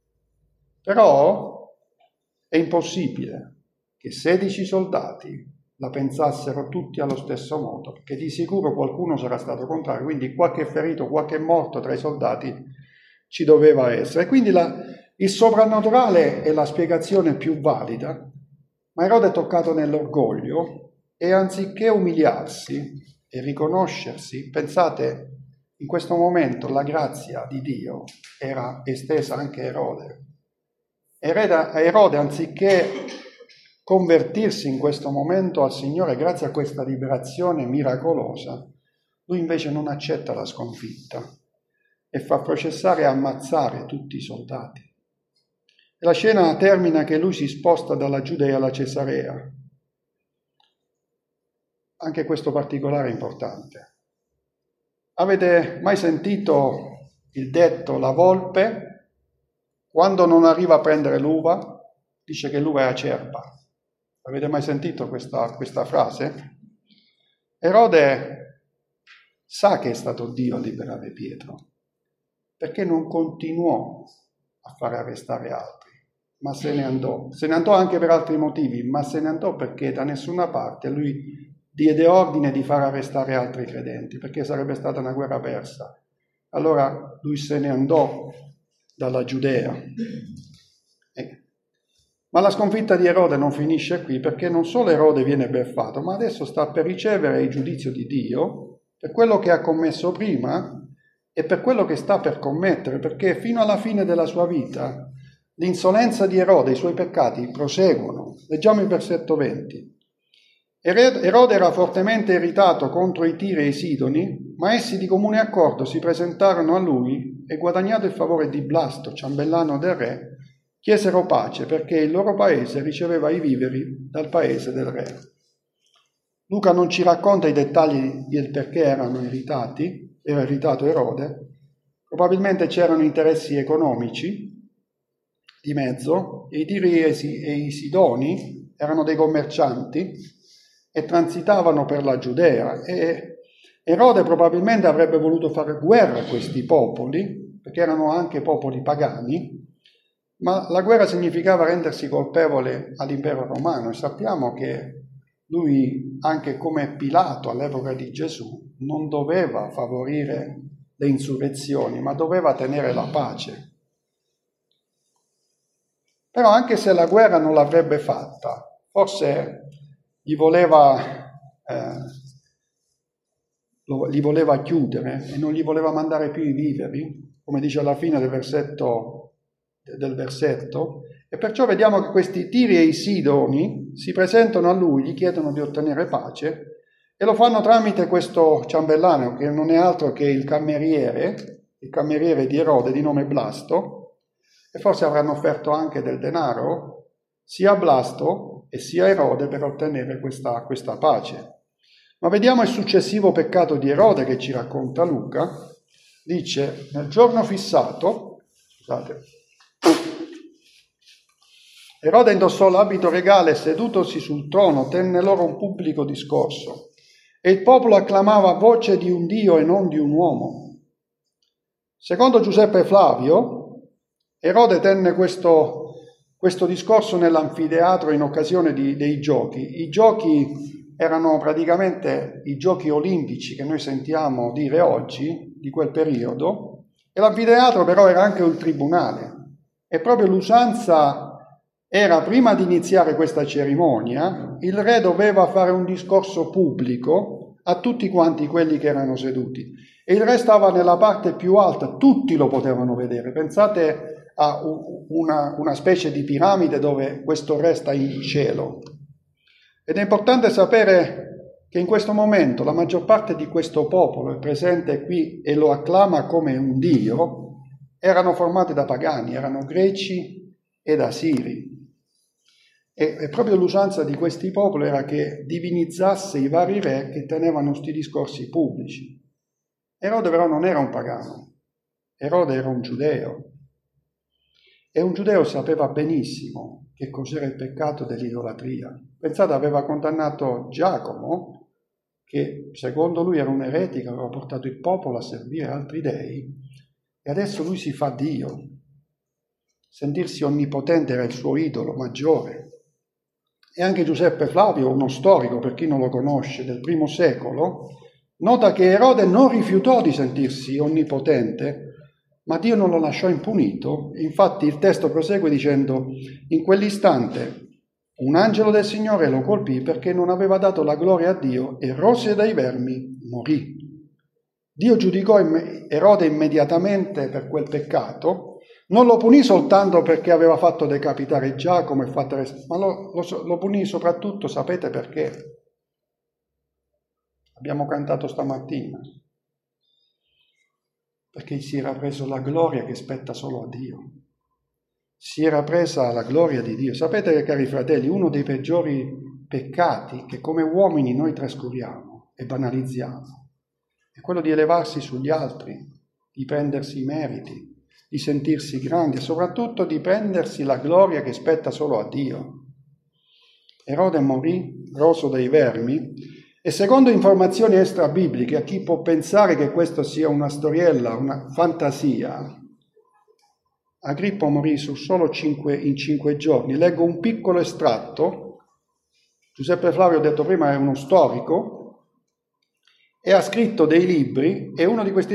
Però è impossibile che 16 soldati la pensassero tutti allo stesso modo, perché di sicuro qualcuno sarà stato contrario, quindi qualche ferito, qualche morto tra i soldati ci doveva essere. E quindi il soprannaturale è la spiegazione più valida, ma Erode è toccato nell'orgoglio e anziché umiliarsi e riconoscersi, pensate, in questo momento la grazia di Dio era estesa anche a Erode. Erode, anziché convertirsi in questo momento al Signore grazie a questa liberazione miracolosa, lui invece non accetta la sconfitta e fa processare e ammazzare tutti i soldati. E la scena termina che lui si sposta dalla Giudea alla Cesarea. Anche questo particolare è importante. Avete mai sentito il detto la volpe, quando non arriva a prendere l'uva, dice che l'uva è acerba? Avete mai sentito questa frase? Erode sa che è stato Dio a liberare Pietro, perché non continuò a fare arrestare altri, ma se ne andò. Se ne andò anche per altri motivi, ma se ne andò perché da nessuna parte lui diede ordine di far arrestare altri credenti, perché sarebbe stata una guerra persa. Allora lui se ne andò dalla Giudea. Ma la sconfitta di Erode non finisce qui, perché non solo Erode viene beffato, ma adesso sta per ricevere il giudizio di Dio per quello che ha commesso prima e per quello che sta per commettere, perché fino alla fine della sua vita l'insolenza di Erode, i suoi peccati proseguono. Leggiamo il versetto 20. Erode era fortemente irritato contro i Tiri e i Sidoni, ma essi di comune accordo si presentarono a lui e, guadagnato il favore di Blasto, ciambellano del re, chiesero pace perché il loro paese riceveva i viveri dal paese del re. Luca non ci racconta i dettagli del perché era irritato Erode. Probabilmente c'erano interessi economici di mezzo, e i Tiri e i Sidoni erano dei commercianti e transitavano per la Giudea, e Erode probabilmente avrebbe voluto fare guerra a questi popoli, perché erano anche popoli pagani, ma la guerra significava rendersi colpevole all'impero romano, e sappiamo che lui, anche come Pilato all'epoca di Gesù, non doveva favorire le insurrezioni, ma doveva tenere la pace. Però anche se la guerra non l'avrebbe fatta, forse li voleva chiudere e non gli voleva mandare più i viveri, come dice alla fine del versetto, e perciò vediamo che questi Tiri e i Sidoni si presentano a lui, gli chiedono di ottenere pace, e lo fanno tramite questo ciambellano, che non è altro che il cameriere di Erode, di nome Blasto, e forse avranno offerto anche del denaro sia a Blasto e sia a Erode per ottenere questa pace. Ma vediamo il successivo peccato di Erode che ci racconta Luca. Dice, nel giorno fissato, Erode indossò l'abito regale e sedutosi sul trono tenne loro un pubblico discorso e il popolo acclamava a voce di un Dio e non di un uomo. Secondo Giuseppe Flavio, Erode tenne questo discorso nell'anfiteatro in occasione dei giochi. I giochi erano praticamente i giochi olimpici che noi sentiamo dire oggi, di quel periodo, e l'anfiteatro però era anche un tribunale. E proprio l'usanza era, prima di iniziare questa cerimonia, il re doveva fare un discorso pubblico a tutti quanti quelli che erano seduti. E il re stava nella parte più alta, tutti lo potevano vedere. Pensate a una specie di piramide dove questo re sta in cielo. Ed è importante sapere che in questo momento la maggior parte di questo popolo è presente qui e lo acclama come un dio, erano formati da pagani, erano greci ed assiri. E proprio l'usanza di questi popoli era che divinizzasse i vari re che tenevano questi discorsi pubblici. Erode però non era un pagano, Erode era un giudeo. E un giudeo sapeva benissimo che cos'era il peccato dell'idolatria. Pensate, aveva condannato Giacomo, che secondo lui era un eretico, aveva portato il popolo a servire altri dei, e adesso lui si fa Dio. Sentirsi onnipotente era il suo idolo maggiore. E anche Giuseppe Flavio, uno storico, per chi non lo conosce, del I secolo, nota che Erode non rifiutò di sentirsi onnipotente, ma Dio non lo lasciò impunito. Infatti il testo prosegue dicendo: in quell'istante un angelo del Signore lo colpì perché non aveva dato la gloria a Dio e rose dai vermi morì. Dio giudicò Erode immediatamente per quel peccato, non lo punì soltanto perché aveva fatto decapitare Giacomo e ma lo punì soprattutto, sapete perché? Abbiamo cantato stamattina. Perché si era preso la gloria che spetta solo a Dio. Si era presa la gloria di Dio. Sapete, cari fratelli, uno dei peggiori peccati che come uomini noi trascuriamo e banalizziamo è quello di elevarsi sugli altri, di prendersi i meriti, di sentirsi grandi e soprattutto di prendersi la gloria che spetta solo a Dio. Erode morì, roso dai vermi, e secondo informazioni extra-bibliche, a chi può pensare che questo sia una storiella, una fantasia, Agrippo morì in 5 giorni. Leggo un piccolo estratto. Giuseppe Flavio, ho detto prima, è uno storico e ha scritto dei libri, e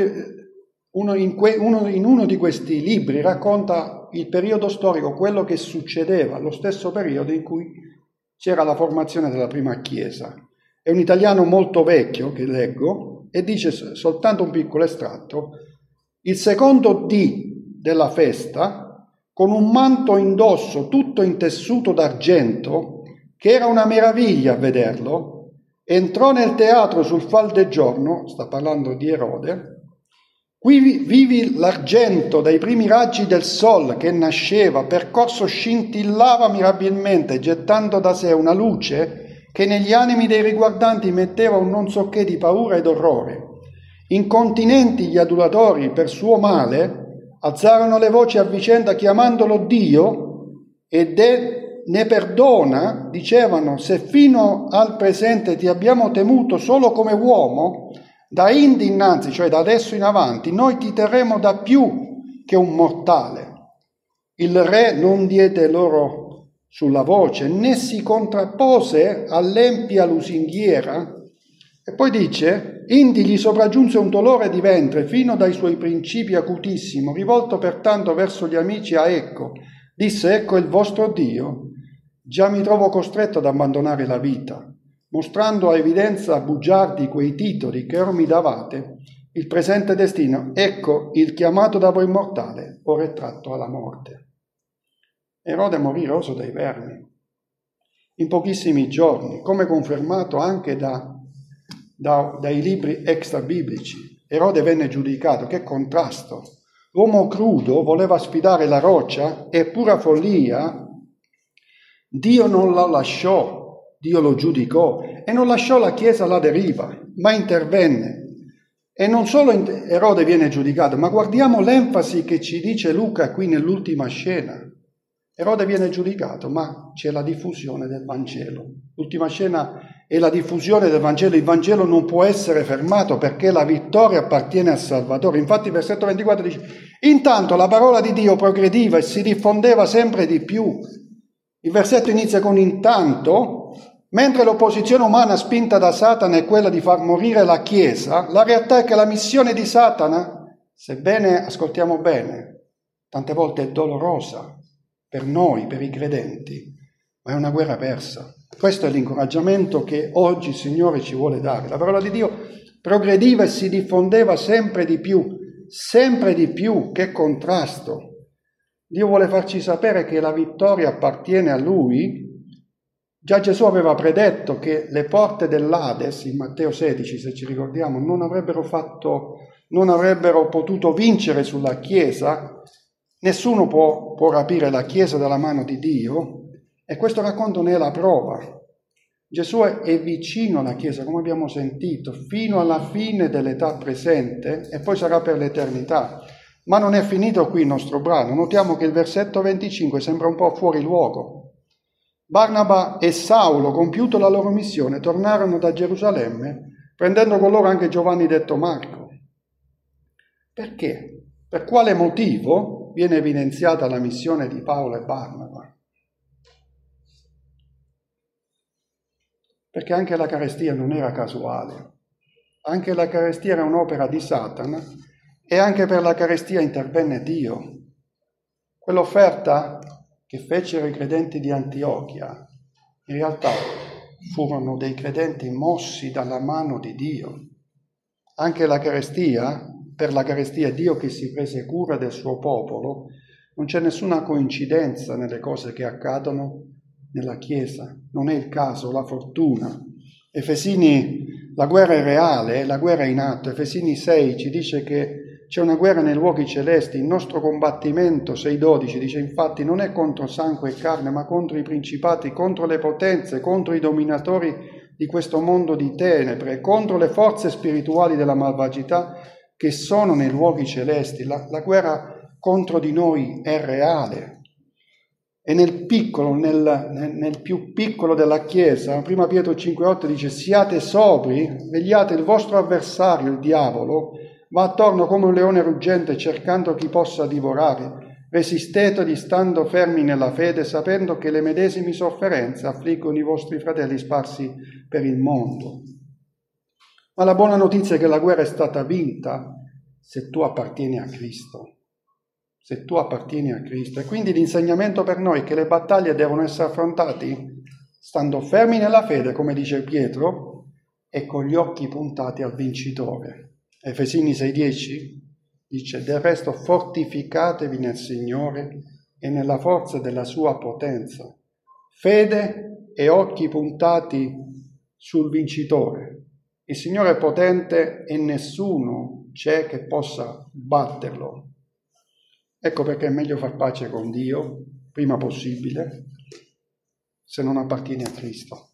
in uno di questi libri racconta il periodo storico, quello che succedeva, lo stesso periodo in cui c'era la formazione della prima chiesa. È un italiano molto vecchio che leggo e dice soltanto un piccolo estratto: il secondo dì della festa, con un manto indosso tutto in tessuto d'argento, che era una meraviglia a vederlo, entrò nel teatro sul faldegiorno, sta parlando di Erode, qui vivi l'argento dai primi raggi del sol che nasceva, percorso scintillava mirabilmente, gettando da sé una luce che negli animi dei riguardanti metteva un non so che di paura ed orrore. Incontinenti gli adulatori per suo male alzarono le voci a vicenda chiamandolo Dio e ne perdona, dicevano: se fino al presente ti abbiamo temuto solo come uomo, da indi innanzi, cioè da adesso in avanti, noi ti terremo da più che un mortale. Il re non diede loro sulla voce, né si contrappose all'empia lusinghiera. E poi dice: indi gli sopraggiunse un dolore di ventre fino dai suoi principi acutissimo, rivolto pertanto verso gli amici a Ecco, disse: ecco il vostro Dio, già mi trovo costretto ad abbandonare la vita, mostrando a evidenza bugiardi quei titoli che or mi davate, il presente destino, ecco il chiamato da voi mortale, ora è tratto alla morte. Erode morì roso dai vermi, in pochissimi giorni, come confermato anche dai libri extrabiblici. Erode venne giudicato, che contrasto! L'uomo crudo voleva sfidare la roccia e pura follia, Dio non lo lasciò, Dio lo giudicò e non lasciò la Chiesa alla deriva, ma intervenne. E non solo Erode viene giudicato, ma guardiamo l'enfasi che ci dice Luca qui nell'ultima scena. Erode viene giudicato, ma c'è la diffusione del Vangelo. L'ultima scena è la diffusione del Vangelo. Il Vangelo non può essere fermato perché la vittoria appartiene al Salvatore. Infatti il versetto 24 dice: intanto la parola di Dio progrediva e si diffondeva sempre di più. Il versetto inizia con intanto, mentre l'opposizione umana spinta da Satana è quella di far morire la Chiesa, la realtà è che la missione di Satana, sebbene ascoltiamo bene, tante volte è dolorosa per noi, per i credenti, ma è una guerra persa. Questo è l'incoraggiamento che oggi il Signore ci vuole dare. La parola di Dio progrediva e si diffondeva sempre di più, che contrasto. Dio vuole farci sapere che la vittoria appartiene a Lui. Già Gesù aveva predetto che le porte dell'Ades, in Matteo 16, se ci ricordiamo, non avrebbero potuto vincere sulla Chiesa. Nessuno può rapire la Chiesa dalla mano di Dio, e questo racconto ne è la prova. Gesù è vicino alla Chiesa, come abbiamo sentito, fino alla fine dell'età presente e poi sarà per l'eternità. Ma non è finito qui il nostro brano. Notiamo che il versetto 25 sembra un po' fuori luogo. Barnaba e Saulo, compiuto la loro missione, tornarono da Gerusalemme, prendendo con loro anche Giovanni detto Marco. Perché? Per quale motivo viene evidenziata la missione di Paolo e Barnaba? Perché anche la carestia non era casuale, anche la carestia era un'opera di Satana e anche per la carestia intervenne Dio. Quell'offerta che fecero i credenti di Antiochia, in realtà furono dei credenti mossi dalla mano di Dio. Anche la carestia, per la carestia è Dio che si prese cura del suo popolo. Non c'è nessuna coincidenza nelle cose che accadono nella Chiesa, non è il caso, la fortuna. Efesini, la guerra è reale, la guerra è in atto. Efesini 6 ci dice che c'è una guerra nei luoghi celesti. Il nostro combattimento, 6,12, dice infatti non è contro sangue e carne, ma contro i principati, contro le potenze, contro i dominatori di questo mondo di tenebre, contro le forze spirituali della malvagità che sono nei luoghi celesti. La guerra contro di noi è reale. E nel piccolo, nel più piccolo della Chiesa, 1 Pietro 5,8 dice siate sobri, vegliate, il vostro avversario, il diavolo, va attorno come un leone ruggente cercando chi possa divorare. Resistetegli stando fermi nella fede, sapendo che le medesime sofferenze affliggono i vostri fratelli sparsi per il mondo. Ma la buona notizia è che la guerra è stata vinta se tu appartieni a Cristo. Se tu appartieni a Cristo. E quindi l'insegnamento per noi è che le battaglie devono essere affrontate stando fermi nella fede, come dice Pietro, e con gli occhi puntati al vincitore. Efesini 6,10 dice: del resto fortificatevi nel Signore e nella forza della sua potenza. Fede e occhi puntati sul vincitore. Il Signore è potente e nessuno c'è che possa batterlo. Ecco perché è meglio far pace con Dio prima possibile, se non appartieni a Cristo.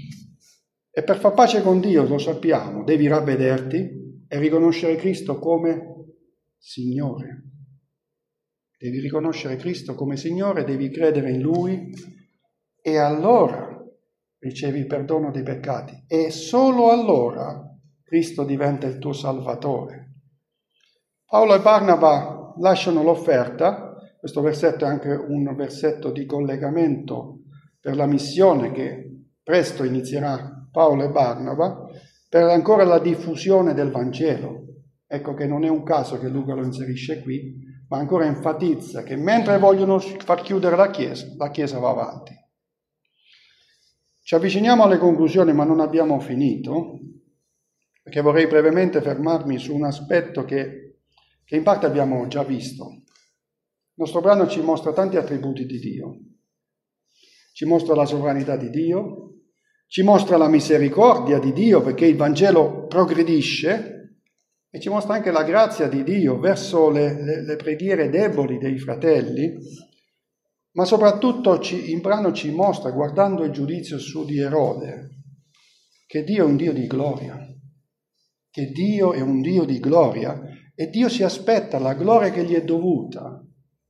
E per far pace con Dio, lo sappiamo, devi ravvederti e riconoscere Cristo come Signore. Devi riconoscere Cristo come Signore, devi credere in Lui e allora ricevi il perdono dei peccati e solo allora Cristo diventa il tuo Salvatore. Paolo e Barnaba lasciano l'offerta. Questo versetto è anche un versetto di collegamento per la missione che presto inizierà Paolo e Barnaba, per ancora la diffusione del Vangelo. Ecco che non è un caso che Luca lo inserisce qui, ma ancora enfatizza che mentre vogliono far chiudere la Chiesa va avanti. Ci avviciniamo alle conclusioni, ma non abbiamo finito. perché vorrei brevemente fermarmi su un aspetto che in parte abbiamo già visto. Il nostro brano ci mostra tanti attributi di Dio. Ci mostra la sovranità di Dio, ci mostra la misericordia di Dio, perché il Vangelo progredisce, e ci mostra anche la grazia di Dio verso le preghiere deboli dei fratelli, ma soprattutto il brano ci mostra, guardando il giudizio su di Erode, che Dio è un Dio di gloria, che Dio è un Dio di gloria e Dio si aspetta la gloria che gli è dovuta.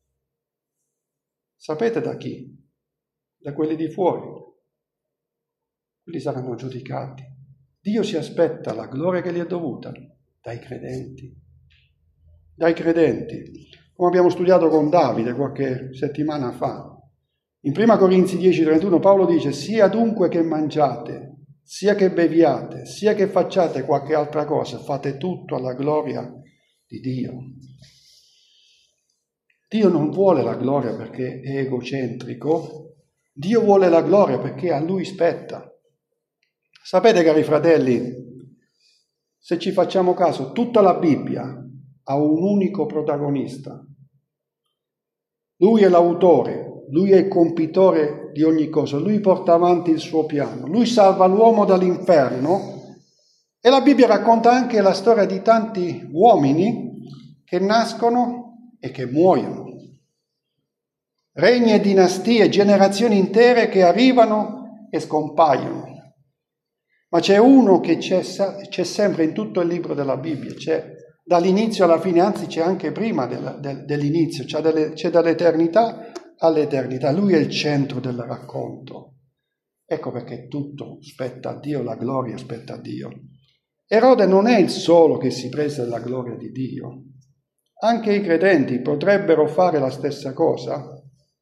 Sapete da chi? Da quelli di fuori. Quelli saranno giudicati. Dio si aspetta la gloria che gli è dovuta dai credenti. Dai credenti. Come abbiamo studiato con Davide qualche settimana fa. In 1 Corinzi 10:31 Paolo dice: sia dunque che mangiate, sia che beviate, sia che facciate qualche altra cosa, fate tutto alla gloria di Dio. Dio non vuole la gloria perché è egocentrico, Dio vuole la gloria perché a Lui spetta. Sapete, cari fratelli, se ci facciamo caso, tutta la Bibbia ha un unico protagonista. Lui è l'autore, Lui è il compitore di ogni cosa, Lui porta avanti il suo piano, Lui salva l'uomo dall'inferno e la Bibbia racconta anche la storia di tanti uomini che nascono e che muoiono. Regni e dinastie, generazioni intere che arrivano e scompaiono. Ma c'è uno che c'è sempre in tutto il libro della Bibbia, c'è dall'inizio alla fine, anzi c'è anche prima dell'inizio, c'è dall'eternità all'eternità. Lui è il centro del racconto. Ecco perché tutto spetta a Dio, la gloria spetta a Dio. Erode non è il solo che si prese della gloria di Dio. Anche i credenti potrebbero fare la stessa cosa.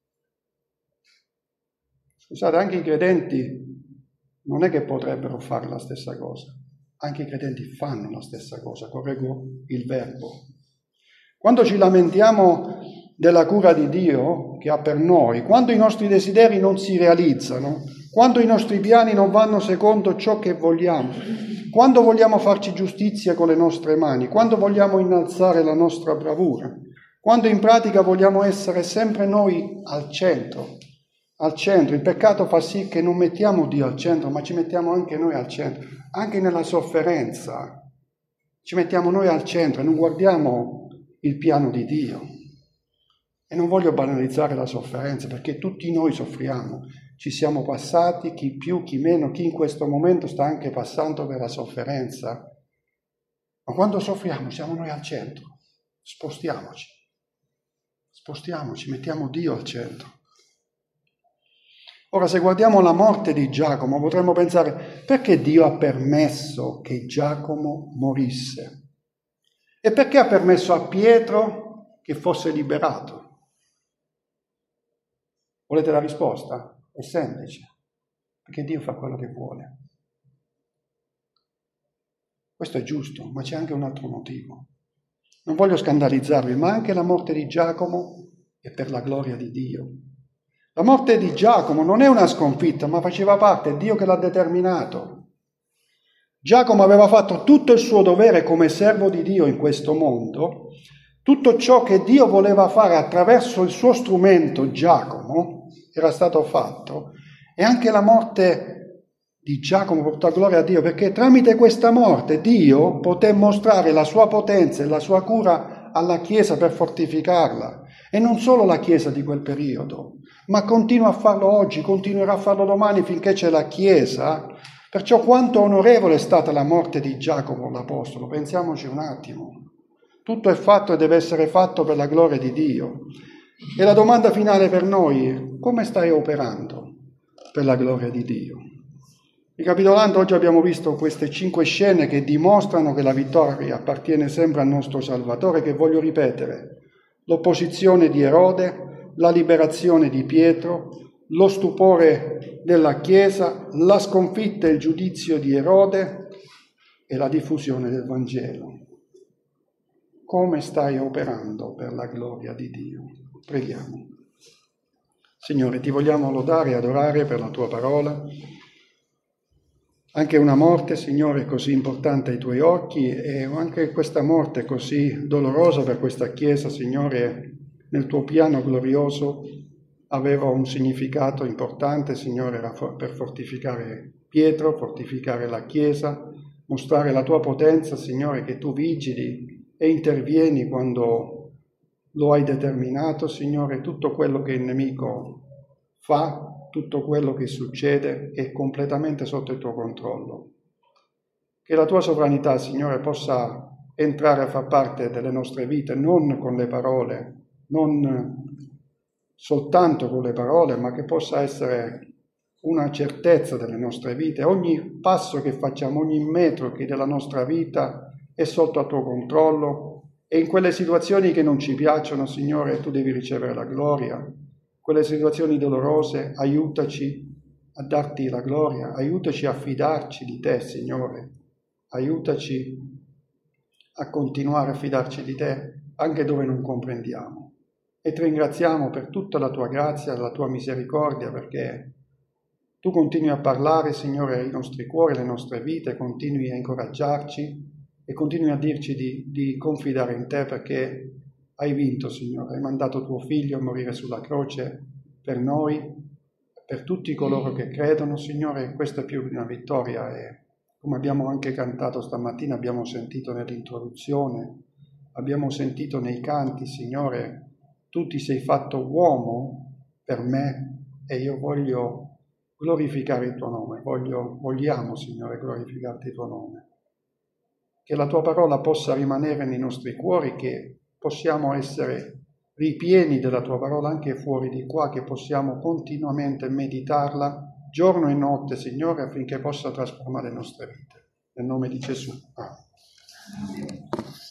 Scusate, anche i credenti non è che potrebbero fare la stessa cosa, anche i credenti fanno la stessa cosa, correggo il verbo. Quando ci lamentiamo della cura di Dio che ha per noi, quando i nostri desideri non si realizzano, quando i nostri piani non vanno secondo ciò che vogliamo, quando vogliamo farci giustizia con le nostre mani, quando vogliamo innalzare la nostra bravura, quando in pratica vogliamo essere sempre noi al centro. Il peccato fa sì che non mettiamo Dio al centro, ma ci mettiamo anche noi al centro, anche nella sofferenza, ci mettiamo noi al centro e non guardiamo il piano di Dio. E non voglio banalizzare la sofferenza, perché tutti noi soffriamo, ci siamo passati, chi più, chi meno, chi in questo momento sta anche passando per la sofferenza. Ma quando soffriamo siamo noi al centro, spostiamoci, mettiamo Dio al centro. Ora, se guardiamo la morte di Giacomo, potremmo pensare: perché Dio ha permesso che Giacomo morisse? E perché ha permesso a Pietro che fosse liberato? Volete la risposta? È semplice: perché Dio fa quello che vuole. Questo è giusto, ma c'è anche un altro motivo. Non voglio scandalizzarvi, ma anche la morte di Giacomo è per la gloria di Dio. La morte di Giacomo non è una sconfitta, ma faceva parte, è Dio che l'ha determinato. Giacomo aveva fatto tutto il suo dovere come servo di Dio in questo mondo, tutto ciò che Dio voleva fare attraverso il suo strumento, Giacomo, era stato fatto, e anche la morte di Giacomo portò gloria a Dio, perché tramite questa morte Dio poté mostrare la sua potenza e la sua cura alla Chiesa per fortificarla, e non solo la Chiesa di quel periodo, ma continua a farlo oggi, continuerà a farlo domani finché c'è la Chiesa. Perciò quanto onorevole è stata la morte di Giacomo l'Apostolo, pensiamoci un attimo. Tutto è fatto e deve essere fatto per la gloria di Dio. E la domanda finale per noi è: come stai operando per la gloria di Dio? Ricapitolando, oggi abbiamo visto queste 5 scene che dimostrano che la vittoria appartiene sempre al nostro Salvatore, che voglio ripetere: l'opposizione di Erode, la liberazione di Pietro, lo stupore della Chiesa, la sconfitta e il giudizio di Erode e la diffusione del Vangelo. Come stai operando per la gloria di Dio? Preghiamo. Signore, ti vogliamo lodare e adorare per la tua parola. anche una morte, Signore, così importante ai Tuoi occhi, e anche questa morte così dolorosa per questa Chiesa, Signore, nel Tuo piano glorioso aveva un significato importante, Signore, era per fortificare Pietro, fortificare la Chiesa, mostrare la Tua potenza, Signore, che Tu vigili e intervieni quando lo hai determinato, Signore. Tutto quello che il nemico fa, tutto quello che succede è completamente sotto il Tuo controllo. Che la Tua sovranità, Signore, possa entrare a far parte delle nostre vite, non con le parole, non soltanto con le parole, ma che possa essere una certezza delle nostre vite. Ogni passo che facciamo, ogni metro che della nostra vita è sotto al Tuo controllo, e in quelle situazioni che non ci piacciono, Signore, Tu devi ricevere la gloria. Quelle situazioni dolorose, aiutaci a darti la gloria, aiutaci a fidarci di Te, Signore, aiutaci a continuare a fidarci di Te anche dove non comprendiamo. E Ti ringraziamo per tutta la Tua grazia, la Tua misericordia, perché Tu continui a parlare, Signore, ai nostri cuori, alle nostre vite, continui a incoraggiarci e continui a dirci di confidare in Te, perché hai vinto, Signore, hai mandato Tuo Figlio a morire sulla croce per noi, per tutti coloro che credono, Signore. Questa è più di una vittoria, e come abbiamo anche cantato stamattina, abbiamo sentito nell'introduzione, abbiamo sentito nei canti, Signore, Tu ti sei fatto uomo per me e io voglio glorificare il Tuo nome, vogliamo, Signore, glorificarti il Tuo nome. Che la Tua parola possa rimanere nei nostri cuori, che possiamo essere ripieni della Tua parola anche fuori di qua, che possiamo continuamente meditarla giorno e notte, Signore, affinché possa trasformare le nostre vite. Nel nome di Gesù. Amen.